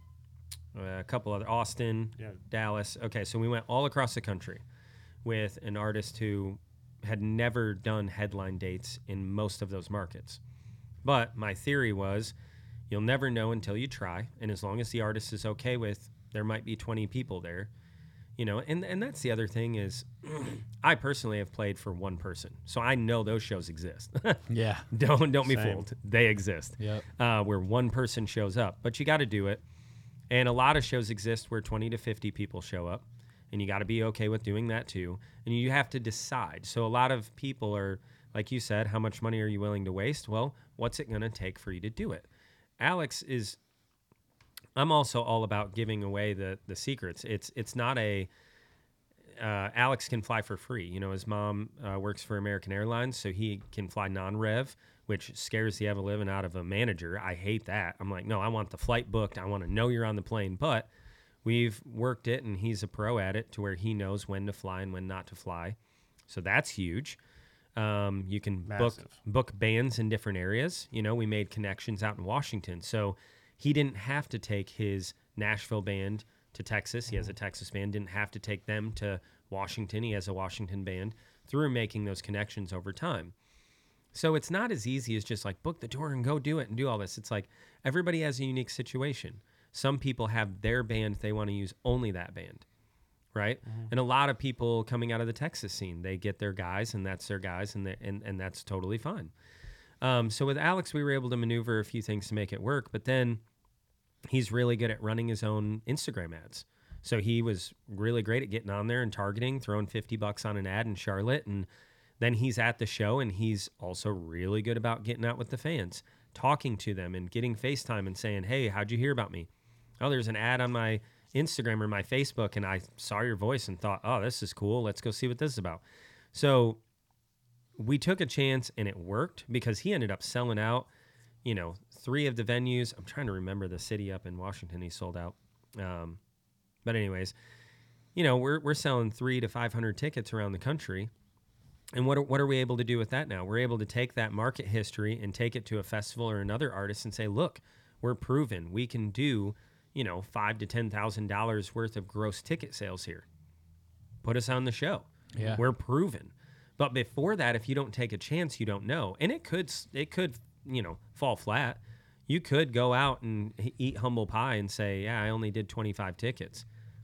a couple other, Austin, Yeah. Dallas. Okay, so we went all across the country with an artist who had never done headline dates in most of those markets. But my theory was you'll never know until you try. And as long as the artist is okay with there might be twenty people there, you know, and, and that's the other thing is I personally have played for one person. So I know those shows exist. Yeah. don't don't be Same. fooled. They exist. Yep. Uh, where one person shows up. But you got to do it. And a lot of shows exist where twenty to fifty people show up. And you got to be okay with doing that too. And you have to decide. So a lot of people are, like you said, how much money are you willing to waste? Well, what's it going to take for you to do it? Alex is, I'm also all about giving away the the secrets. It's it's not a, uh, Alex can fly for free. You know, his mom uh, works for American Airlines, so he can fly non-rev, which scares the ever-living out of a manager. I hate that. I'm like, no, I want the flight booked. I want to know you're on the plane. But we've worked it, and he's a pro at it to where he knows when to fly and when not to fly. So that's huge. Um, you can book Massive. book bands in different areas. You know, we made connections out in Washington. So he didn't have to take his Nashville band to Texas. He has a Texas band. Didn't have to take them to Washington. He has a Washington band through making those connections over time. So it's not as easy as just like book the tour and go do it and do all this. It's like everybody has a unique situation. Some people have their band, they want to use only that band, right? And a lot of people coming out of the Texas scene, they get their guys and that's their guys and, they, and, and that's totally fine. Um, so with Alex, we were able to maneuver a few things to make it work, but then he's really good at running his own Instagram ads. So he was really great at getting on there and targeting, throwing fifty bucks on an ad in Charlotte. And then he's at the show and he's also really good about getting out with the fans, talking to them and getting FaceTime and saying, hey, how'd you hear about me? Oh, there's an ad on my Instagram or my Facebook and I saw your voice and thought, oh, this is cool. Let's go see what this is about. So we took a chance and it worked because he ended up selling out, you know, three of the venues. I'm trying to remember the city up in Washington he sold out. Um, but anyways, you know, we're we're selling three to five hundred tickets around the country. And what are, what are we able to do with that now? We're able to take that market history and take it to a festival or another artist and say, look, we're proven we can do, you know, five to ten thousand dollars worth of gross ticket sales here. Put us on the show. Yeah. We're proven. But before that, if you don't take a chance, you don't know. And it could it could, you know, fall flat. You could go out and h- eat humble pie and say, yeah, I only did twenty-five tickets.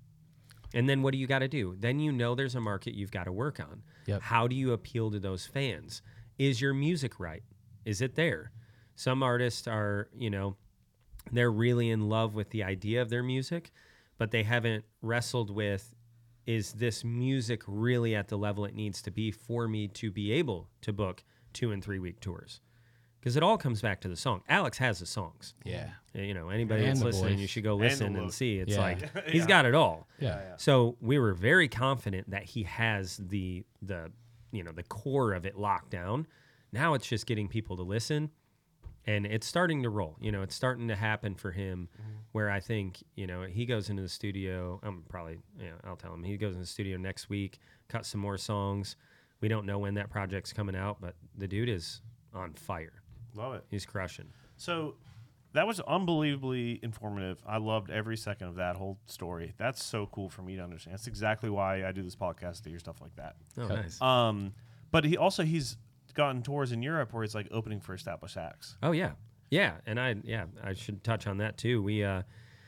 And then what do you got to do? Then you know there's a market you've got to work on. Yep. How do you appeal to those fans? Is your music right? Is it there? Some artists are, you know, they're really in love with the idea of their music, but they haven't wrestled with, is this music really at the level it needs to be for me to be able to book two and three week tours? Because it all comes back to the song. Alex has the songs. Yeah. You know, anybody And that's the listening, voice. you should go And listen the and, look. see. It's Yeah. like he's Yeah. got it all. Yeah. So we were very confident that he has the the you know the core of it locked down. Now it's just getting people to listen, and it's starting to roll. You know, it's starting to happen for him. Mm-hmm. Where I think you know he goes into the studio. I'm probably you know I'll tell him he goes in the studio next week, cut some more songs. We don't know when that project's coming out, but the dude is on fire. Love it. He's crushing. So that was unbelievably informative. I loved every second of that whole story. That's so cool for me to understand. That's exactly why I do this podcast to hear stuff like that. Oh, nice. Um, but he also he's gotten tours in Europe where he's like opening for established acts. Oh yeah, yeah, and I yeah I should touch on that too. We, uh,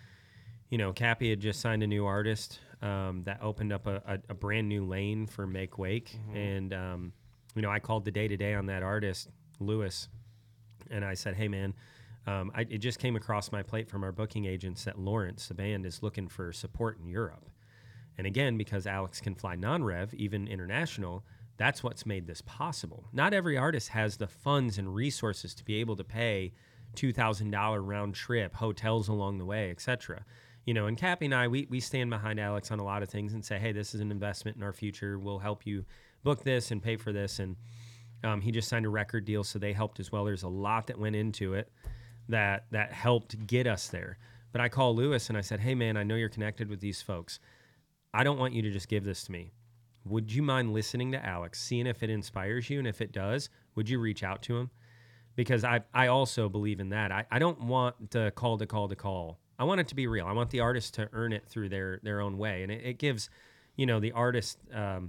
you know, Cappy had just signed a new artist um, that opened up a, a, a brand new lane for Make Wake, Mm-hmm. and um, you know I called the day to day on that artist, Lewis, and I said, hey man, um, I, it just came across my plate from our booking agents that Lawrence, the band, is looking for support in Europe, and again because Alex can fly non-rev, even international. That's what's made this possible. Not every artist has the funds and resources to be able to pay two thousand dollars round trip, hotels along the way, et cetera. You know, and Cappy and I, we, we stand behind Alex on a lot of things and say, hey, this is an investment in our future. We'll help you book this and pay for this. And um, he just signed a record deal, so they helped as well. There's a lot that went into it that that helped get us there. But I called Lewis and I said, hey, man, I know you're connected with these folks. I don't want you to just give this to me. Would you mind listening to Alex, seeing if it inspires you? And if it does, would you reach out to him? Because I, I also believe in that. I, I don't want to call to call to call. I want it to be real. I want the artist to earn it through their, their own way. And it, it gives, you know, the artist um,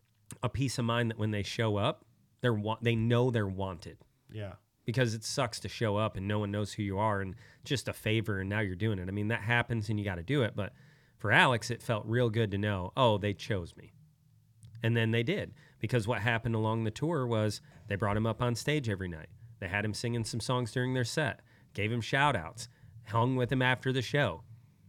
a peace of mind that when they show up, they're wa- they know they're wanted. Yeah. Because it sucks to show up and no one knows who you are and just a favor and now you're doing it. I mean, that happens and you got to do it. But for Alex, it felt real good to know, oh, they chose me. And then they did, because what happened along the tour was they brought him up on stage every night. They had him singing some songs during their set, gave him shout outs, hung with him after the show.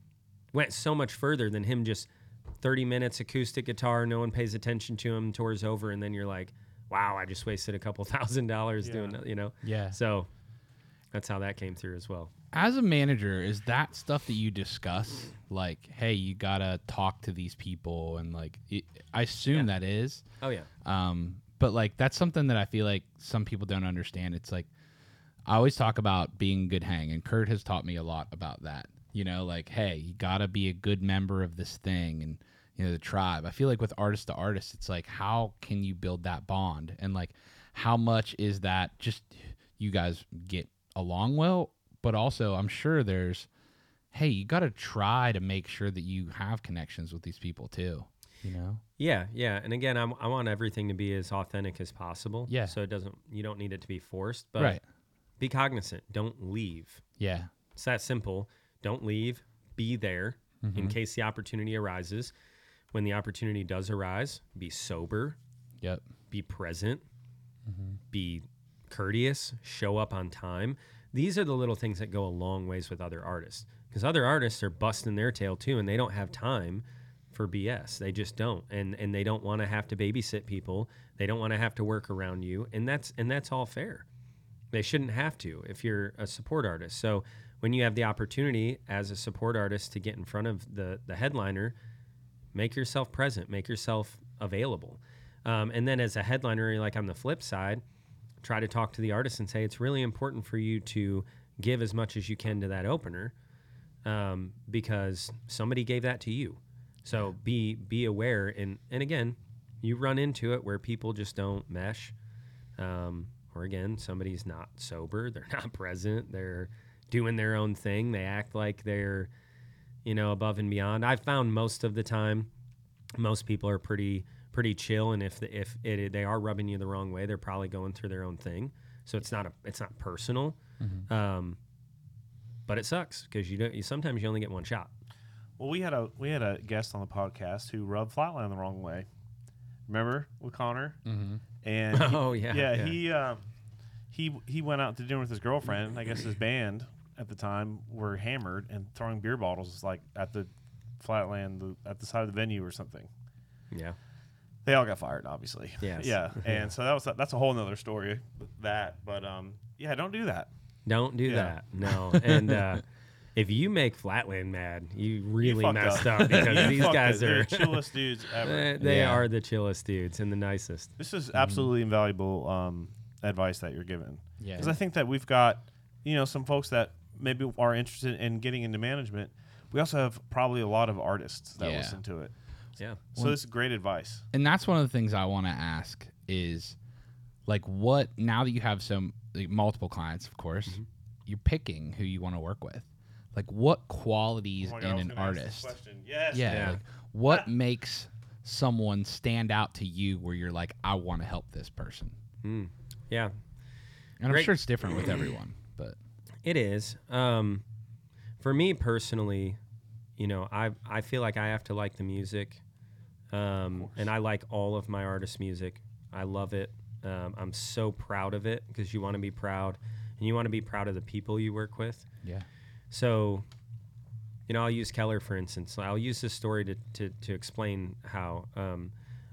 Went so much further than him just thirty minutes acoustic guitar, no one pays attention to him, tour's over, and then you're like, wow, I just wasted a couple thousand dollars Yeah. doing that, you know? Yeah. So that's how that came through as well. As a manager, is that stuff that you discuss? Like, hey, you gotta talk to these people, and like, it, I assume that is. Oh, yeah. Um, but like, that's something that I feel like some people don't understand. It's like, I always talk about being good hang, and Kurt has taught me a lot about that. You know, like, hey, you gotta be a good member of this thing, and you know, the tribe. I feel like with artist to artist, it's like, how can you build that bond, and like, how much is that just you guys get along well? But also, I'm sure there's, hey, you got to try to make sure that you have connections with these people too, you know? Yeah, yeah. And again, I'm, I want everything to be as authentic as possible. Yeah. So it doesn't, you don't need it to be forced, but Right. be cognizant. Don't leave. Yeah. It's that simple. Don't leave. Be there in case the opportunity arises. When the opportunity does arise, be sober, Yep. be present, be courteous, show up on time. These are the little things that go a long ways with other artists, because other artists are busting their tail too, and they don't have time for B S. They just don't, and and they don't want to have to babysit people. They don't want to have to work around you, and that's and that's all fair. They shouldn't have to if you're a support artist. So when you have the opportunity as a support artist to get in front of the the headliner, make yourself present, make yourself available. Um, and then as a headliner, like on the flip side, try to talk to the artist and say, it's really important for you to give as much as you can to that opener um, because somebody gave that to you. So be be aware. And, and again, you run into it where people just don't mesh. Um, or again, somebody's not sober. They're not present. They're doing their own thing. They act like they're, you know, above and beyond. I've found most of the time, most people are pretty pretty chill, and if the, if it, they are rubbing you the wrong way, they're probably going through their own thing. So it's not a it's not personal, Mm-hmm. um, but it sucks because you don't. You, sometimes you only get one shot. Well, we had a we had a guest on the podcast who rubbed Flatland the wrong way. Remember with Connor? Mm-hmm. And he- Oh, yeah, yeah. yeah. He uh, he he went out to dinner with his girlfriend. I guess his band at the time were hammered and throwing beer bottles like at the Flatland the, at the side of the venue or something. Yeah. They all got fired, obviously. Yes. Yeah. Yeah. And so that was that's a whole nother story. That, but um, Yeah, don't do that. Don't do Yeah. that. No. And uh, if you make Flatland mad, you really fucked messed up. up, because You these fucked guys it. They're are the chillest dudes ever. they, they Yeah. are the chillest dudes and the nicest. This is absolutely invaluable um, advice that you're giving. Yeah. Because I think that we've got, you know, some folks that maybe are interested in getting into management. We also have probably a lot of artists that Yeah. listen to it. Yeah. So this is great advice. And that's one of the things I want to ask is, like, what, now that you have some like, multiple clients, of course, Mm-hmm. you're picking who you want to work with. Like, what qualities Oh my God, I in was an gonna ask this artist? question. Yes. Yeah, Yeah. like, what makes someone stand out to you where you're like, I want to help this person? Mm. Yeah. And I'm Great. sure it's different with everyone, but It is. Um, for me personally, you know, I I feel like I have to like the music, um, and I like all of my artists' music. I love it. Um, I'm so proud of it, because you want to be proud, and you want to be proud of the people you work with. yeah. So, you know, I'll use Keller, for instance. I'll use this story to, to, to explain how um,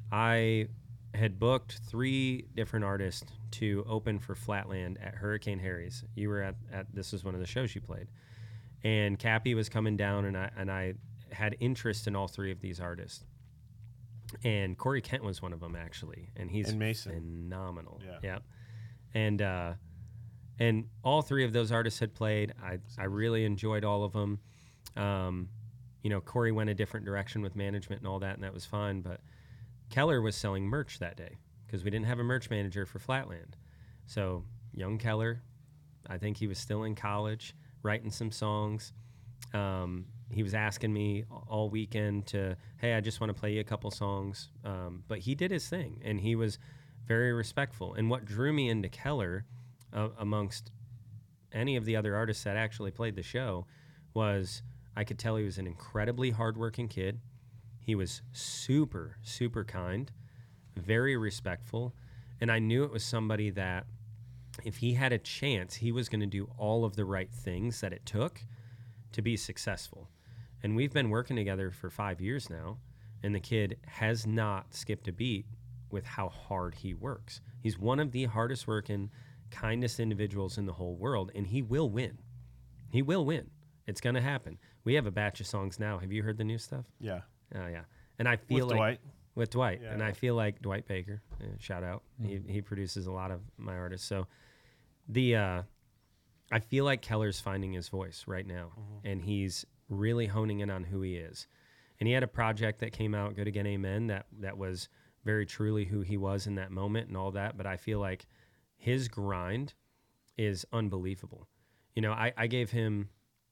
I had booked three different artists to open for Flatland at Hurricane Harry's. You were at, at this was one of the shows you played. And Cappy was coming down, and I, and I had interest in all three of these artists. And Corey Kent was one of them, actually. And he's And Mason. phenomenal. Yeah. Yeah. And, uh, and all three of those artists had played. I, I really enjoyed all of them. Um, you know, Corey went a different direction with management and all that, and that was fine. But Keller was selling merch that day, because we didn't have a merch manager for Flatland. So young Keller, I think he was still in college, writing some songs. Um, he was asking me all weekend to, hey, I just want to play you a couple songs. Um, but he did his thing, and he was very respectful. And what drew me into Keller, uh, amongst any of the other artists that actually played the show, was I could tell he was an incredibly hardworking kid. He was super, super kind, very respectful. And I knew it was somebody that if he had a chance, he was going to do all of the right things that it took to be successful. And we've been working together for five years now, and the kid has not skipped a beat with how hard he works. He's one of the hardest working, kindest individuals in the whole world, and he will win. He will win. It's going to happen. We have a batch of songs now. Have you heard the new stuff? Yeah. Oh, yeah. And I feel With like... Dwight. With Dwight. Yeah. And I feel like Dwight Baker, uh, shout out. Mm-hmm. He, he produces a lot of my artists. So the uh, I feel like Keller's finding his voice right now, Mm-hmm. and he's really honing in on who he is. And he had a project that came out, Good Again Amen, that, that was very truly who he was in that moment and all that. But I feel like his grind is unbelievable. You know, I, I gave him...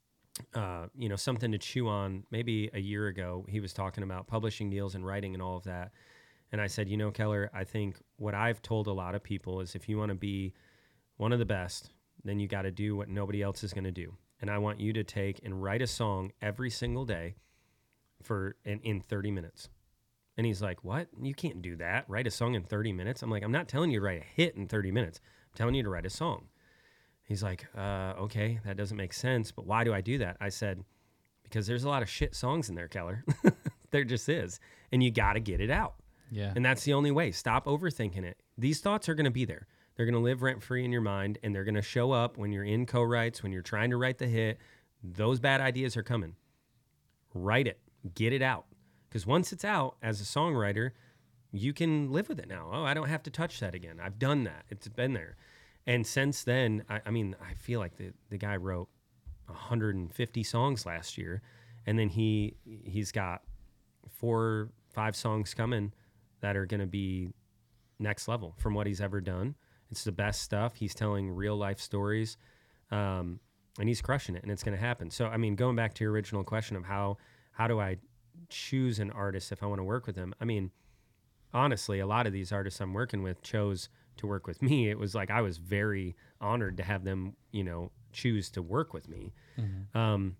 Uh, you know, something to chew on. Maybe a year ago, he was talking about publishing deals and writing and all of that. And I said, you know, Keller, I think what I've told a lot of people is if you want to be one of the best, then you got to do what nobody else is going to do. And I want you to take and write a song every single day for in, in thirty minutes. And he's like, what? You can't do that. Write a song in thirty minutes. I'm like, I'm not telling you to write a hit in thirty minutes. I'm telling you to write a song. He's like, uh, okay, that doesn't make sense, but why do I do that? I said, because there's a lot of shit songs in there, Keller. There just is. And you got to get it out. Yeah. And that's the only way. Stop overthinking it. These thoughts are going to be there. They're going to live rent-free in your mind, and they're going to show up when you're in co-writes, when you're trying to write the hit. Those bad ideas are coming. Write it. Get it out. Because once it's out, as a songwriter, you can live with it now. Oh, I don't have to touch that again. I've done that. It's been there. And since then, I, I mean, I feel like the, the guy wrote one hundred fifty songs last year, and then he he's got four, five songs coming that are going to be next level from what he's ever done. It's the best stuff. He's telling real life stories, um, and he's crushing it, and it's going to happen. So, I mean, going back to your original question of how how do I choose an artist if I want to work with them? I mean, honestly, a lot of these artists I'm working with chose to work with me. It was like I was very honored to have them, you know, choose to work with me. Mm-hmm. Um,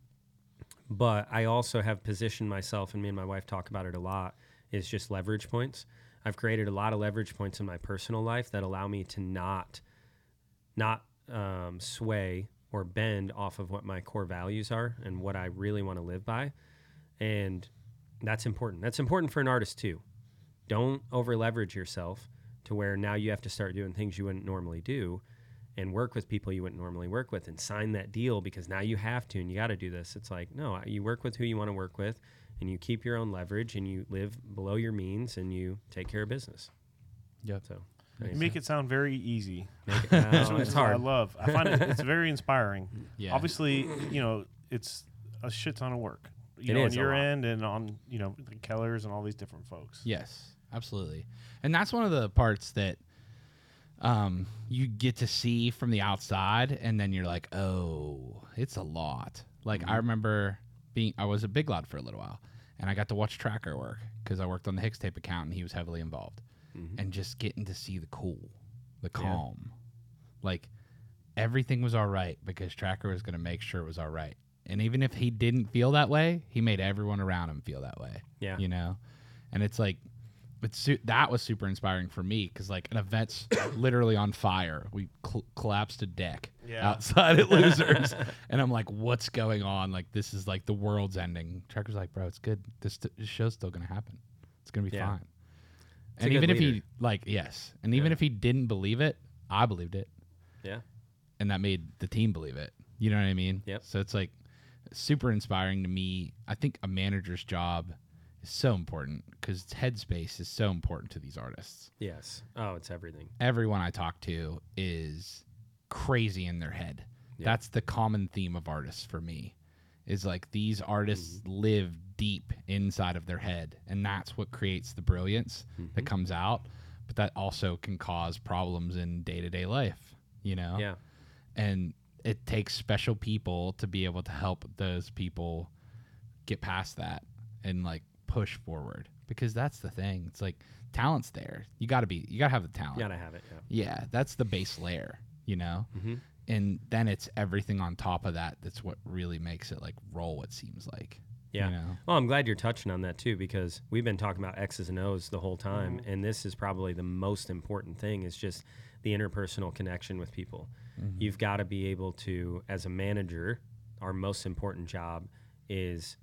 but I also have positioned myself, and me and my wife talk about it a lot, is just leverage points. I've created a lot of leverage points in my personal life that allow me to not not um, sway or bend off of what my core values are and what I really want to live by. And that's important. That's important for an artist too. Don't over leverage yourself to where now you have to start doing things you wouldn't normally do. and work with people you wouldn't normally work with and sign that deal because now you have to and you got to do this. It's like, no, you work with who you want to work with and you keep your own leverage and you live below your means and you take care of business. Yep. So You make it sound very easy. Make it, no, Which it's is what I hard. love. I find it, it's very inspiring. Yeah. Obviously, you know, it's a shit ton of work. You It know, is on a your lot. end and on, you know, the Kellers and all these different folks. Yes, absolutely. And that's one of the parts that um, you get to see from the outside, and then you're like, oh, it's a lot. Like, I remember being, I was a Big Loud for a little while, and I got to watch Tracker work because I worked on the Hicks Tape account, and he was heavily involved. And just getting to see the cool, the calm. Like, everything was all right because Tracker was going to make sure it was all right. And even if he didn't feel that way, he made everyone around him feel that way. Yeah. You know? And it's like, it's su- that was super inspiring for me because, like, an event's literally on fire. We cl- collapsed a deck Yeah. outside at Losers. And I'm like, what's going on? Like, this is like the world's ending. Tracker's like, bro, it's good. This, t- this show's still going to happen. It's going to be Yeah. fine. It's a And good even if leader. he, like, yes. And even Yeah. if he didn't believe it, I believed it. Yeah. And that made the team believe it. You know what I mean? Yep. So it's like super inspiring to me. I think a manager's job is so important because headspace is so important to these artists. Yes. Oh, it's everything. Everyone I talk to is crazy in their head. Yeah. That's the common theme of artists for me. Is like these artists Mm-hmm. live deep inside of their head, and that's what creates the brilliance Mm-hmm. that comes out. But that also can cause problems in day to day life, you know? Yeah. And it takes special people to be able to help those people get past that and like push forward, because that's the thing. It's like talent's there. You got to be, you got to have the talent. You gotta have it. Yeah. Yeah, that's the base layer, you know? Mm-hmm. And then it's everything on top of that that's what really makes it like roll, it seems like. Yeah. You know? Well, I'm glad you're touching on that too, because we've been talking about X's and O's the whole time, and this is probably the most important thing is just the interpersonal connection with people. You've got to be able to, as a manager, our most important job is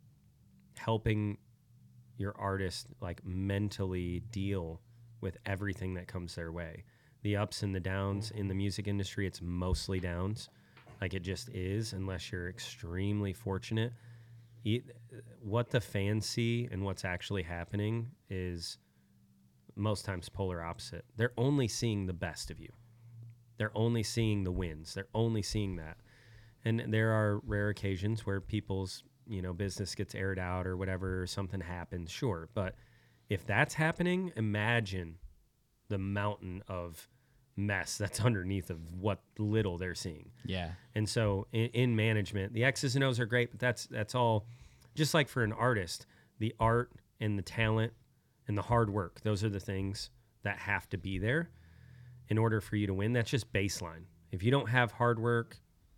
helping your artist like mentally deal with everything that comes their way. The ups and the downs in the music industry, it's mostly downs. Like it just is, unless you're extremely fortunate. E- what the fans see and what's actually happening is most times polar opposite. They're only seeing the best of you. They're only seeing the wins. They're only seeing that. And there are rare occasions where people's, you know, business gets aired out or whatever, or something happens, sure. But if that's happening, imagine the mountain of mess that's underneath of what little they're seeing. Yeah. And so in, in management, the X's and O's are great, but that's that's all just like for an artist, the art and the talent and the hard work, those are the things that have to be there in order for you to win. That's just baseline. If you don't have hard work,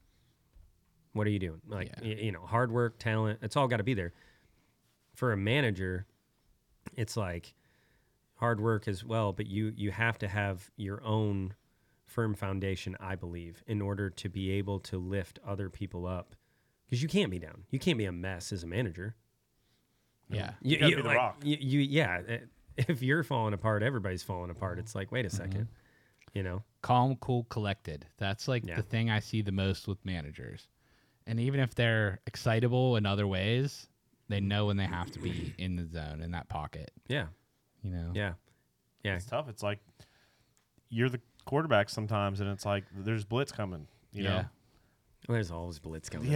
what are you doing? Like, Yeah. y- you know, hard work, talent, it's all got to be there. For a manager, it's like hard work as well, but you you have to have your own firm foundation, I believe, in order to be able to lift other people up. Because you can't be down. You can't be a mess as a manager. Yeah. You, gotta you- be the like, rock. You, you yeah. eh, If you're falling apart, everybody's falling apart. It's like, wait a 2nd you know. Calm, cool, collected. That's like Yeah. the thing I see the most with managers. And even if they're excitable in other ways, they know when they have to be in the zone, in that pocket, Yeah, you know? yeah, yeah. It's tough. It's like you're the quarterback sometimes, and it's like there's blitz coming. You Yeah. know? Well, there's always blitz coming.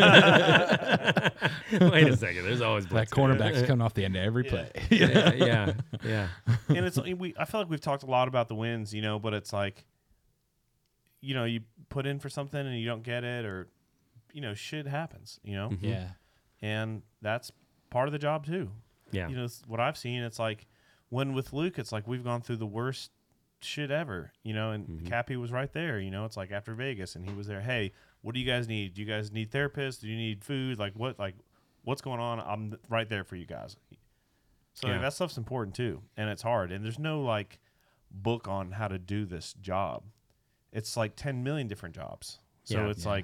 Yeah. Wait a second. There's always That blitz. cornerback's coming off the end of every play. yeah, yeah, yeah. and it's we. I feel like we've talked a lot about the wins, you know, but it's like, you know, you put in for something and you don't get it, or you know, shit happens, you know, Yeah. and that's part of the job too. Yeah. You know, it's what I've seen, it's like when with Luke, it's like we've gone through the worst shit ever, you know, and Mhm. Cappy was right there, you know, it's like after Vegas, and he was there. Hey, what do you guys need? Do you guys need therapists? Do you need food? Like what? Like what's going on? I'm th- right there for you guys. So like, Yeah. that stuff's important too, and it's hard. And there's no like book on how to do this job. It's like ten million different jobs. So Yeah. it's Yeah. like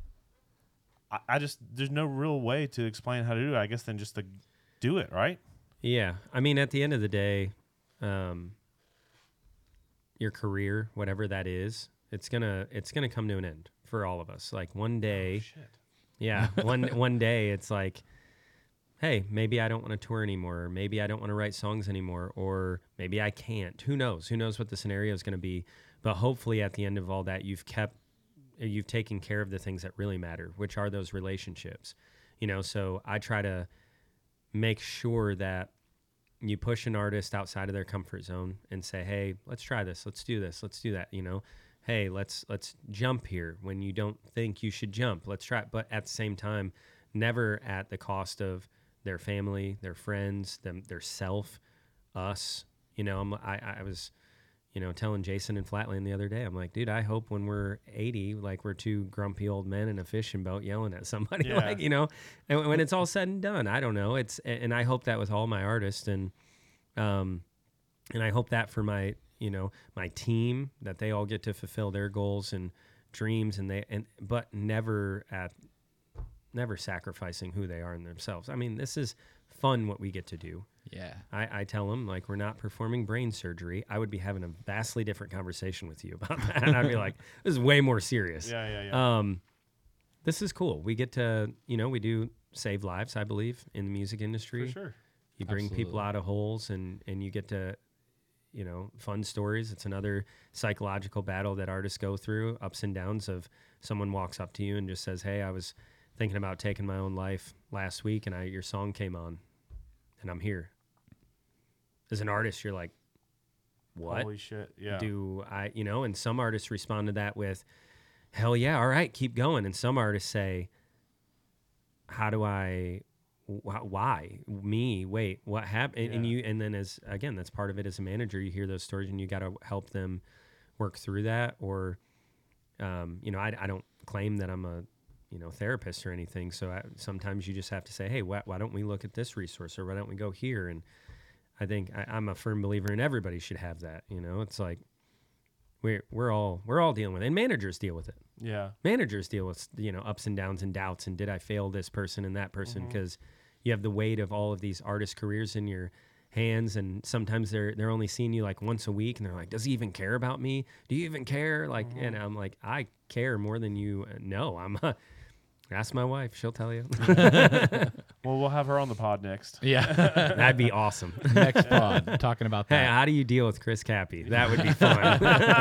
I, I just there's no real way to explain how to do it. I guess than just to do it, right? Yeah. I mean, at the end of the day, um, your career, whatever that is, It's gonna it's gonna come to an end for all of us. Like one day, Oh, shit. yeah, one one day it's like, hey, maybe I don't want to tour anymore, or maybe I don't want to write songs anymore, or maybe I can't. Who knows? Who knows what the scenario is going to be? But hopefully at the end of all that, you've kept, you've taken care of the things that really matter, which are those relationships. You know, so I try to make sure that you push an artist outside of their comfort zone and say, hey, let's try this. Let's do this. Let's do that. You know, hey, let's, let's jump here when you don't think you should jump. Let's try it. But at the same time, never at the cost of their family, their friends, them, their self, us. You know, I'm, I, I was, you know, telling Jason and Flatland the other day, I'm like, dude, I hope when we're eighty, like we're two grumpy old men in a fishing boat yelling at somebody, Yeah. like, you know, and when it's all said and done, I don't know. It's, and I hope that with all my artists, and, um, and I hope that for my, you know, my team, that they all get to fulfill their goals and dreams, and they, and, but never at, never sacrificing who they are in themselves. I mean, this is fun what we get to do. Yeah. I, I tell them, like, we're not performing brain surgery. I would be having a vastly different conversation with you about that. And I'd be like, this is way more serious. Yeah, yeah, yeah. Um, this is cool. We get to, you know, we do save lives, I believe, in the music industry. For sure. You bring people Absolutely. out of holes, and, and you get to, you know, fun stories. It's another psychological battle that artists go through, ups and downs of someone walks up to you and just says, hey, I was thinking about taking my own life last week, and I, your song came on, and I'm here. As an artist, you're like, what Holy shit. Yeah. do I, you know, and some artists respond to that with, hell yeah, all right, keep going. And some artists say, how do I, wh- why me, wait, what happened? And, and Yeah. you, and then as, again, that's part of it as a manager, you hear those stories and you got to help them work through that. Or, um, you know, I, I don't claim that I'm a, you know, therapist or anything. So I, sometimes you just have to say, hey, why, why don't we look at this resource, or why don't we go here? And I think I, I'm a firm believer in everybody should have that. You know, it's like we're we're all we're all dealing with it, and managers deal with it. Yeah. Managers deal with, you know, ups and downs and doubts, and did I fail this person and that person, Mhm. because you have the weight of all of these artist careers in your hands, and sometimes they're they're only seeing you like once a week, and they're like, does he even care about me? Do you even care? Like, and I'm like, I care more than you know. I'm uh, ask my wife, she'll tell you. Well, we'll have her on the pod next. Yeah. That'd be awesome. Next pod, talking about Hey, that. how do you deal with Chris Cappy? That would be fun.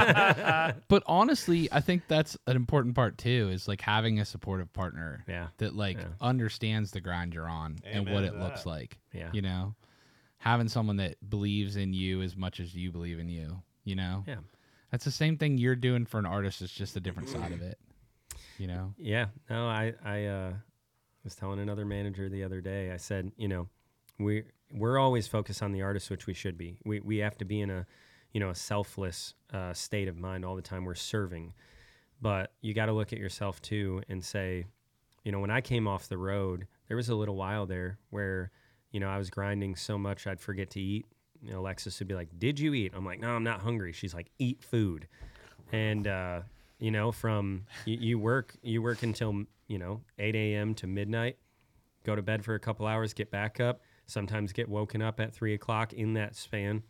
But honestly, I think that's an important part too, is like having a supportive partner Yeah. that like Yeah. understands the grind you're on and Amen what to it looks that. like. Yeah. You know, having someone that believes in you as much as you believe in you, you know, Yeah. that's the same thing you're doing for an artist. It's just a different side of it, you know? Yeah. No, I, I uh, was telling another manager the other day, I said, you know, we, we're always focused on the artist, which we should be. We, we have to be in a, you know, a selfless uh, state of mind all the time. We're serving. But you got to look at yourself too and say, you know, when I came off the road, there was a little while there where, you know, I was grinding so much I'd forget to eat. You know, Alexis would be like, did you eat? I'm like, no, I'm not hungry. She's like, eat food. And, uh, you know, from you, you work, you work until, you know, eight a.m. to midnight, go to bed for a couple hours, get back up, sometimes get woken up at three o'clock in that span.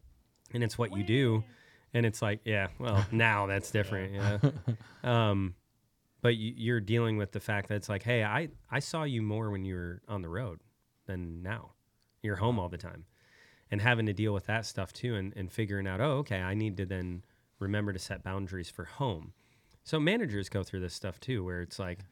And it's what you do. And it's like, yeah, well, now that's different. Yeah. Um, but you, you're dealing with the fact that it's like, hey, I, I saw you more when you were on the road than now. You're home all the time. And having to deal with that stuff too, and, and figuring out, oh, okay, I need to then remember to set boundaries for home. So managers go through this stuff too, where it's like,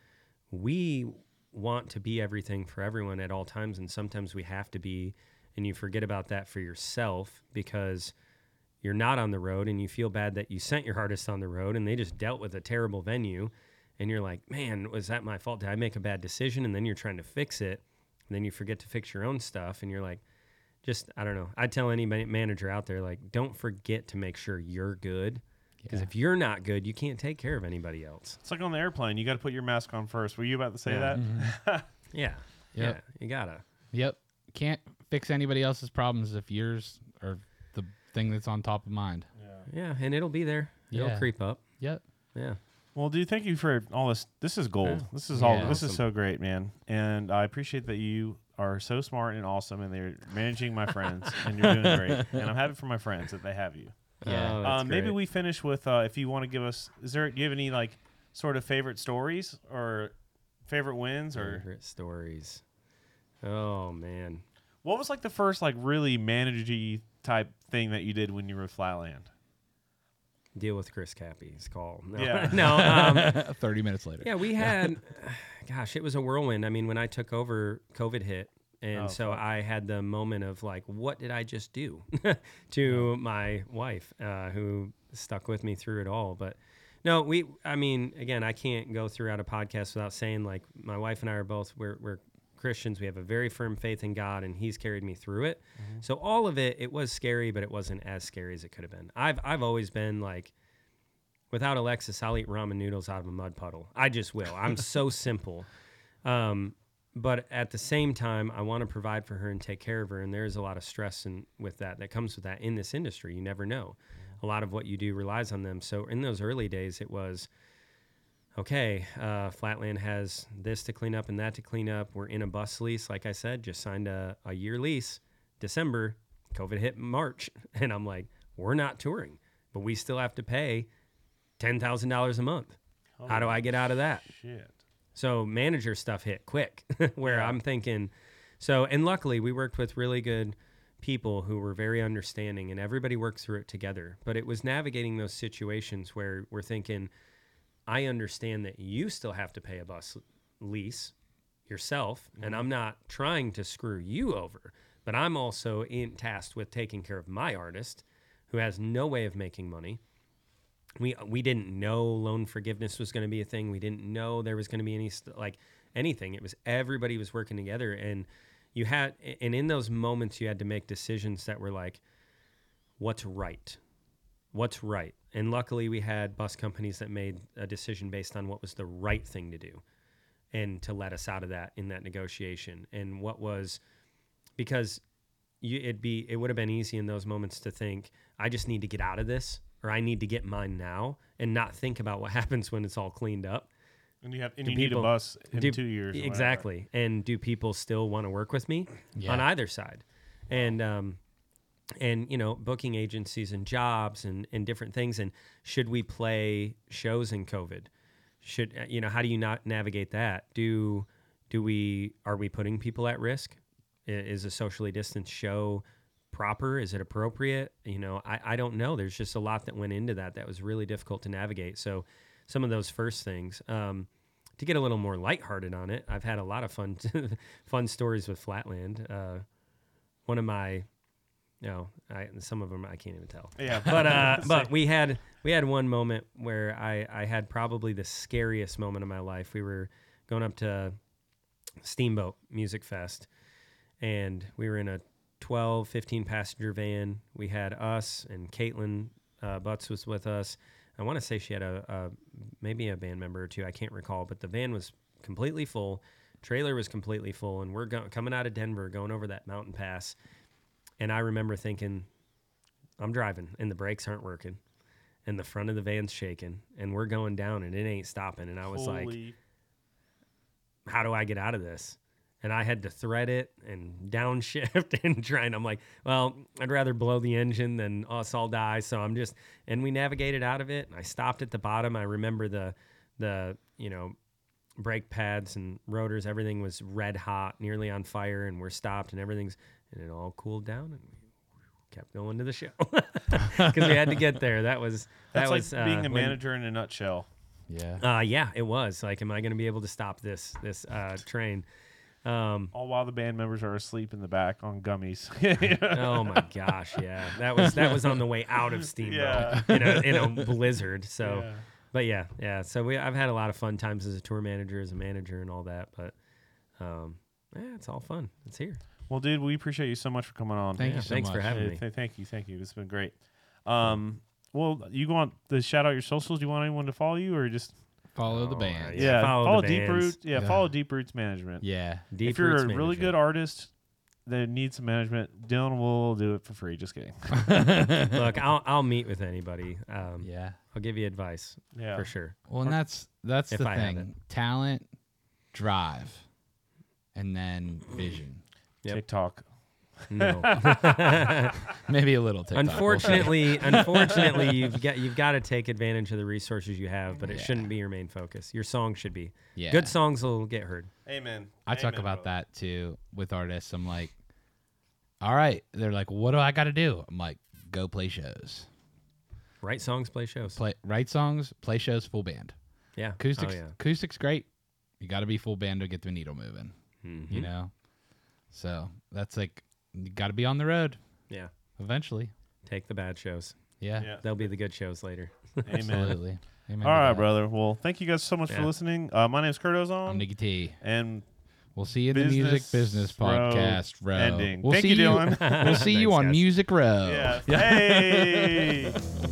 we want to be everything for everyone at all times, and sometimes we have to be, and you forget about that for yourself because you're not on the road, and you feel bad that you sent your artist on the road and they just dealt with a terrible venue, and you're like, man, was that my fault? Did I make a bad decision? And then you're trying to fix it, and then you forget to fix your own stuff, and you're like, just, I don't know. I tell any ma- manager out there, like, don't forget to make sure you're good, because Yeah. if you're not good, you can't take care of anybody else. It's like on the airplane. You got to put your mask on first. Were you about to say Yeah. that? Yeah. Yep. Yeah. You gotta. Yep. Can't fix anybody else's problems if yours are the thing that's on top of mind. Yeah. And it'll be there. It'll Yeah. creep up. Yep. Yeah. Well, dude, thank you for all this. This is gold. Yeah. This is Yeah. all. This Awesome. is so great, man. And I appreciate that you are so smart and awesome, and they're managing my friends, and you're doing great. And I'm happy for my friends that they have you. Yeah. Oh, that's Um, maybe great. we finish with uh, if you want to give us. Is there? Do you have any like sort of favorite stories or favorite wins or Favorite stories. Oh man. what was like the first like really managey type thing that you did when you were with Flatland? Deal with Chris Cappy. It's called. No, Yeah. no. Um, Thirty minutes later. yeah, we had. Gosh, it was a whirlwind. I mean, when I took over, COVID hit, and Oh, so fuck. I had the moment of like, what did I just do to my wife, uh, who stuck with me through it all? But no, we. I mean, again, I can't go throughout a podcast without saying like my wife and I are both we're we're Christians. We have a very firm faith in God, and He's carried me through it. Mm-hmm. So all of it, it was scary, but it wasn't as scary as it could have been. I've I've always been like, without Alexis, I'll eat ramen noodles out of a mud puddle. I just will. I'm so simple. Um, but at the same time, I want to provide for her and take care of her, and there's a lot of stress and with that that comes with that in this industry. You never know. A lot of what you do relies on them. So in those early days, it was, okay, uh, Flatland has this to clean up and that to clean up. We're in a bus lease, like I said, just signed a, a year lease. December, COVID hit in March. And I'm like, we're not touring, but we still have to pay ten thousand dollars a month. How do I get out of that? Shit. So manager stuff hit quick where Yeah. I'm thinking, so, and luckily we worked with really good people who were very understanding and everybody worked through it together. But it was navigating those situations where we're thinking, I understand that you still have to pay a bus lease yourself, and I'm not trying to screw you over, but I'm also in tasked with taking care of my artist who has no way of making money. We we didn't know loan forgiveness was going to be a thing. We didn't know there was going to be any st- like anything. It was everybody was working together, and you had and in those moments you had to make decisions that were like, what's right, what's right. And luckily we had bus companies that made a decision based on what was the right thing to do, and to let us out of that in that negotiation. And what was because you, it'd be it would have been easy in those moments to think I just need to get out of this, or I need to get mine now, and not think about what happens when it's all cleaned up. And you have and Do you need a people- bus in do- two years. or whatever. Exactly. And do people still want to work with me Yeah. on either side? And um, and you know, booking agencies and jobs and and different things. And should we play shows in COVID? Should you know? How do you not navigate that? Do do we are we putting people at risk? I- Is a socially distanced show proper? Is it appropriate? You know, I, I don't know. There's just a lot that went into that that was really difficult to navigate. So some of those first things, um, to get a little more lighthearted on it, I've had a lot of fun fun stories with Flatland. Uh, one of my, you know, I, some of them I can't even tell. Yeah, But uh, but we had we had one moment where I, I had probably the scariest moment of my life. We were going up to Steamboat Music Fest, and we were in a twelve, fifteen passenger van. We had us and Caitlin uh, Butts was with us. I want to say she had a, a maybe a band member or two. I can't recall, but the van was completely full. Trailer was completely full, and we're go- coming out of Denver, going over that mountain pass. And I remember thinking, I'm driving, and the brakes aren't working, and the front of the van's shaking, and we're going down, and it ain't stopping. And I was like, Holy- how do I get out of this? And I had to thread it and downshift and try. And I'm like, well, I'd rather blow the engine than us all die. So I'm just, and we navigated out of it. And I stopped at the bottom. I remember the, the, you know, brake pads and rotors, everything was red hot, nearly on fire. And we're stopped and everything's, and it all cooled down. And we kept going to the show because we had to get there. That was, that That's was like being uh, a when- manager in a nutshell. Yeah. Uh, yeah, it was like, am I going to be able to stop this, this uh, train? Um, All while the band members are asleep in the back on gummies. oh my gosh, yeah, that was that was on the way out of Steamboat Yeah. in, a, in a blizzard. So, Yeah. but yeah, yeah. So we I've had a lot of fun times as a tour manager, as a manager, and all that. But um, yeah, it's all fun. It's here. Well, dude, we appreciate you so much for coming on. Thank Yeah, you so thanks much. for having Hey, me. th- thank you, thank you. This has been great. Um, well, you want to shout out your socials? Do you want anyone to follow you, or just Follow the Oh, band. yeah. yeah, follow follow the Deep bands. Roots? Yeah, Yeah. follow Deep Roots Management. Yeah. Deep if you're Roots a really Management. good artist that needs some management, Dylan will do it for free. Just kidding. Look, I'll I'll meet with anybody. Um, Yeah. I'll give you advice Yeah, for sure. Well, and that's that's If the I have thing. Talent, drive, and then vision. Yep. TikTok. No. Maybe a little TikTok. Unfortunately, unfortunately, you've got you've got to take advantage of the resources you have, but it Yeah. shouldn't be your main focus. Your song should be. Yeah. Good songs will get heard. Amen. I talk Amen, about brother. that too with artists. I'm like, all right. They're like, what do I got to do? I'm like, go play shows. Write songs, play shows. Play write songs, play shows, full band. Yeah. Acoustics, Oh, yeah. acoustics, great. You got to be full band to get the needle moving. Mhm. You know, so that's like you got to be on the road Yeah. eventually. Take the bad shows. Yeah, Yeah. They'll be the good shows later. Amen. absolutely. Amen All to right, that. brother. Well, thank you guys so much for Yeah. listening. Uh, my name's Kurt Ozone. I'm Nicky T. and We'll see you in the Music Business Business Row Podcast Row. ending. We'll Thank see you, Dylan. We'll see you Thanks, on guys. Music Row. yeah. Hey.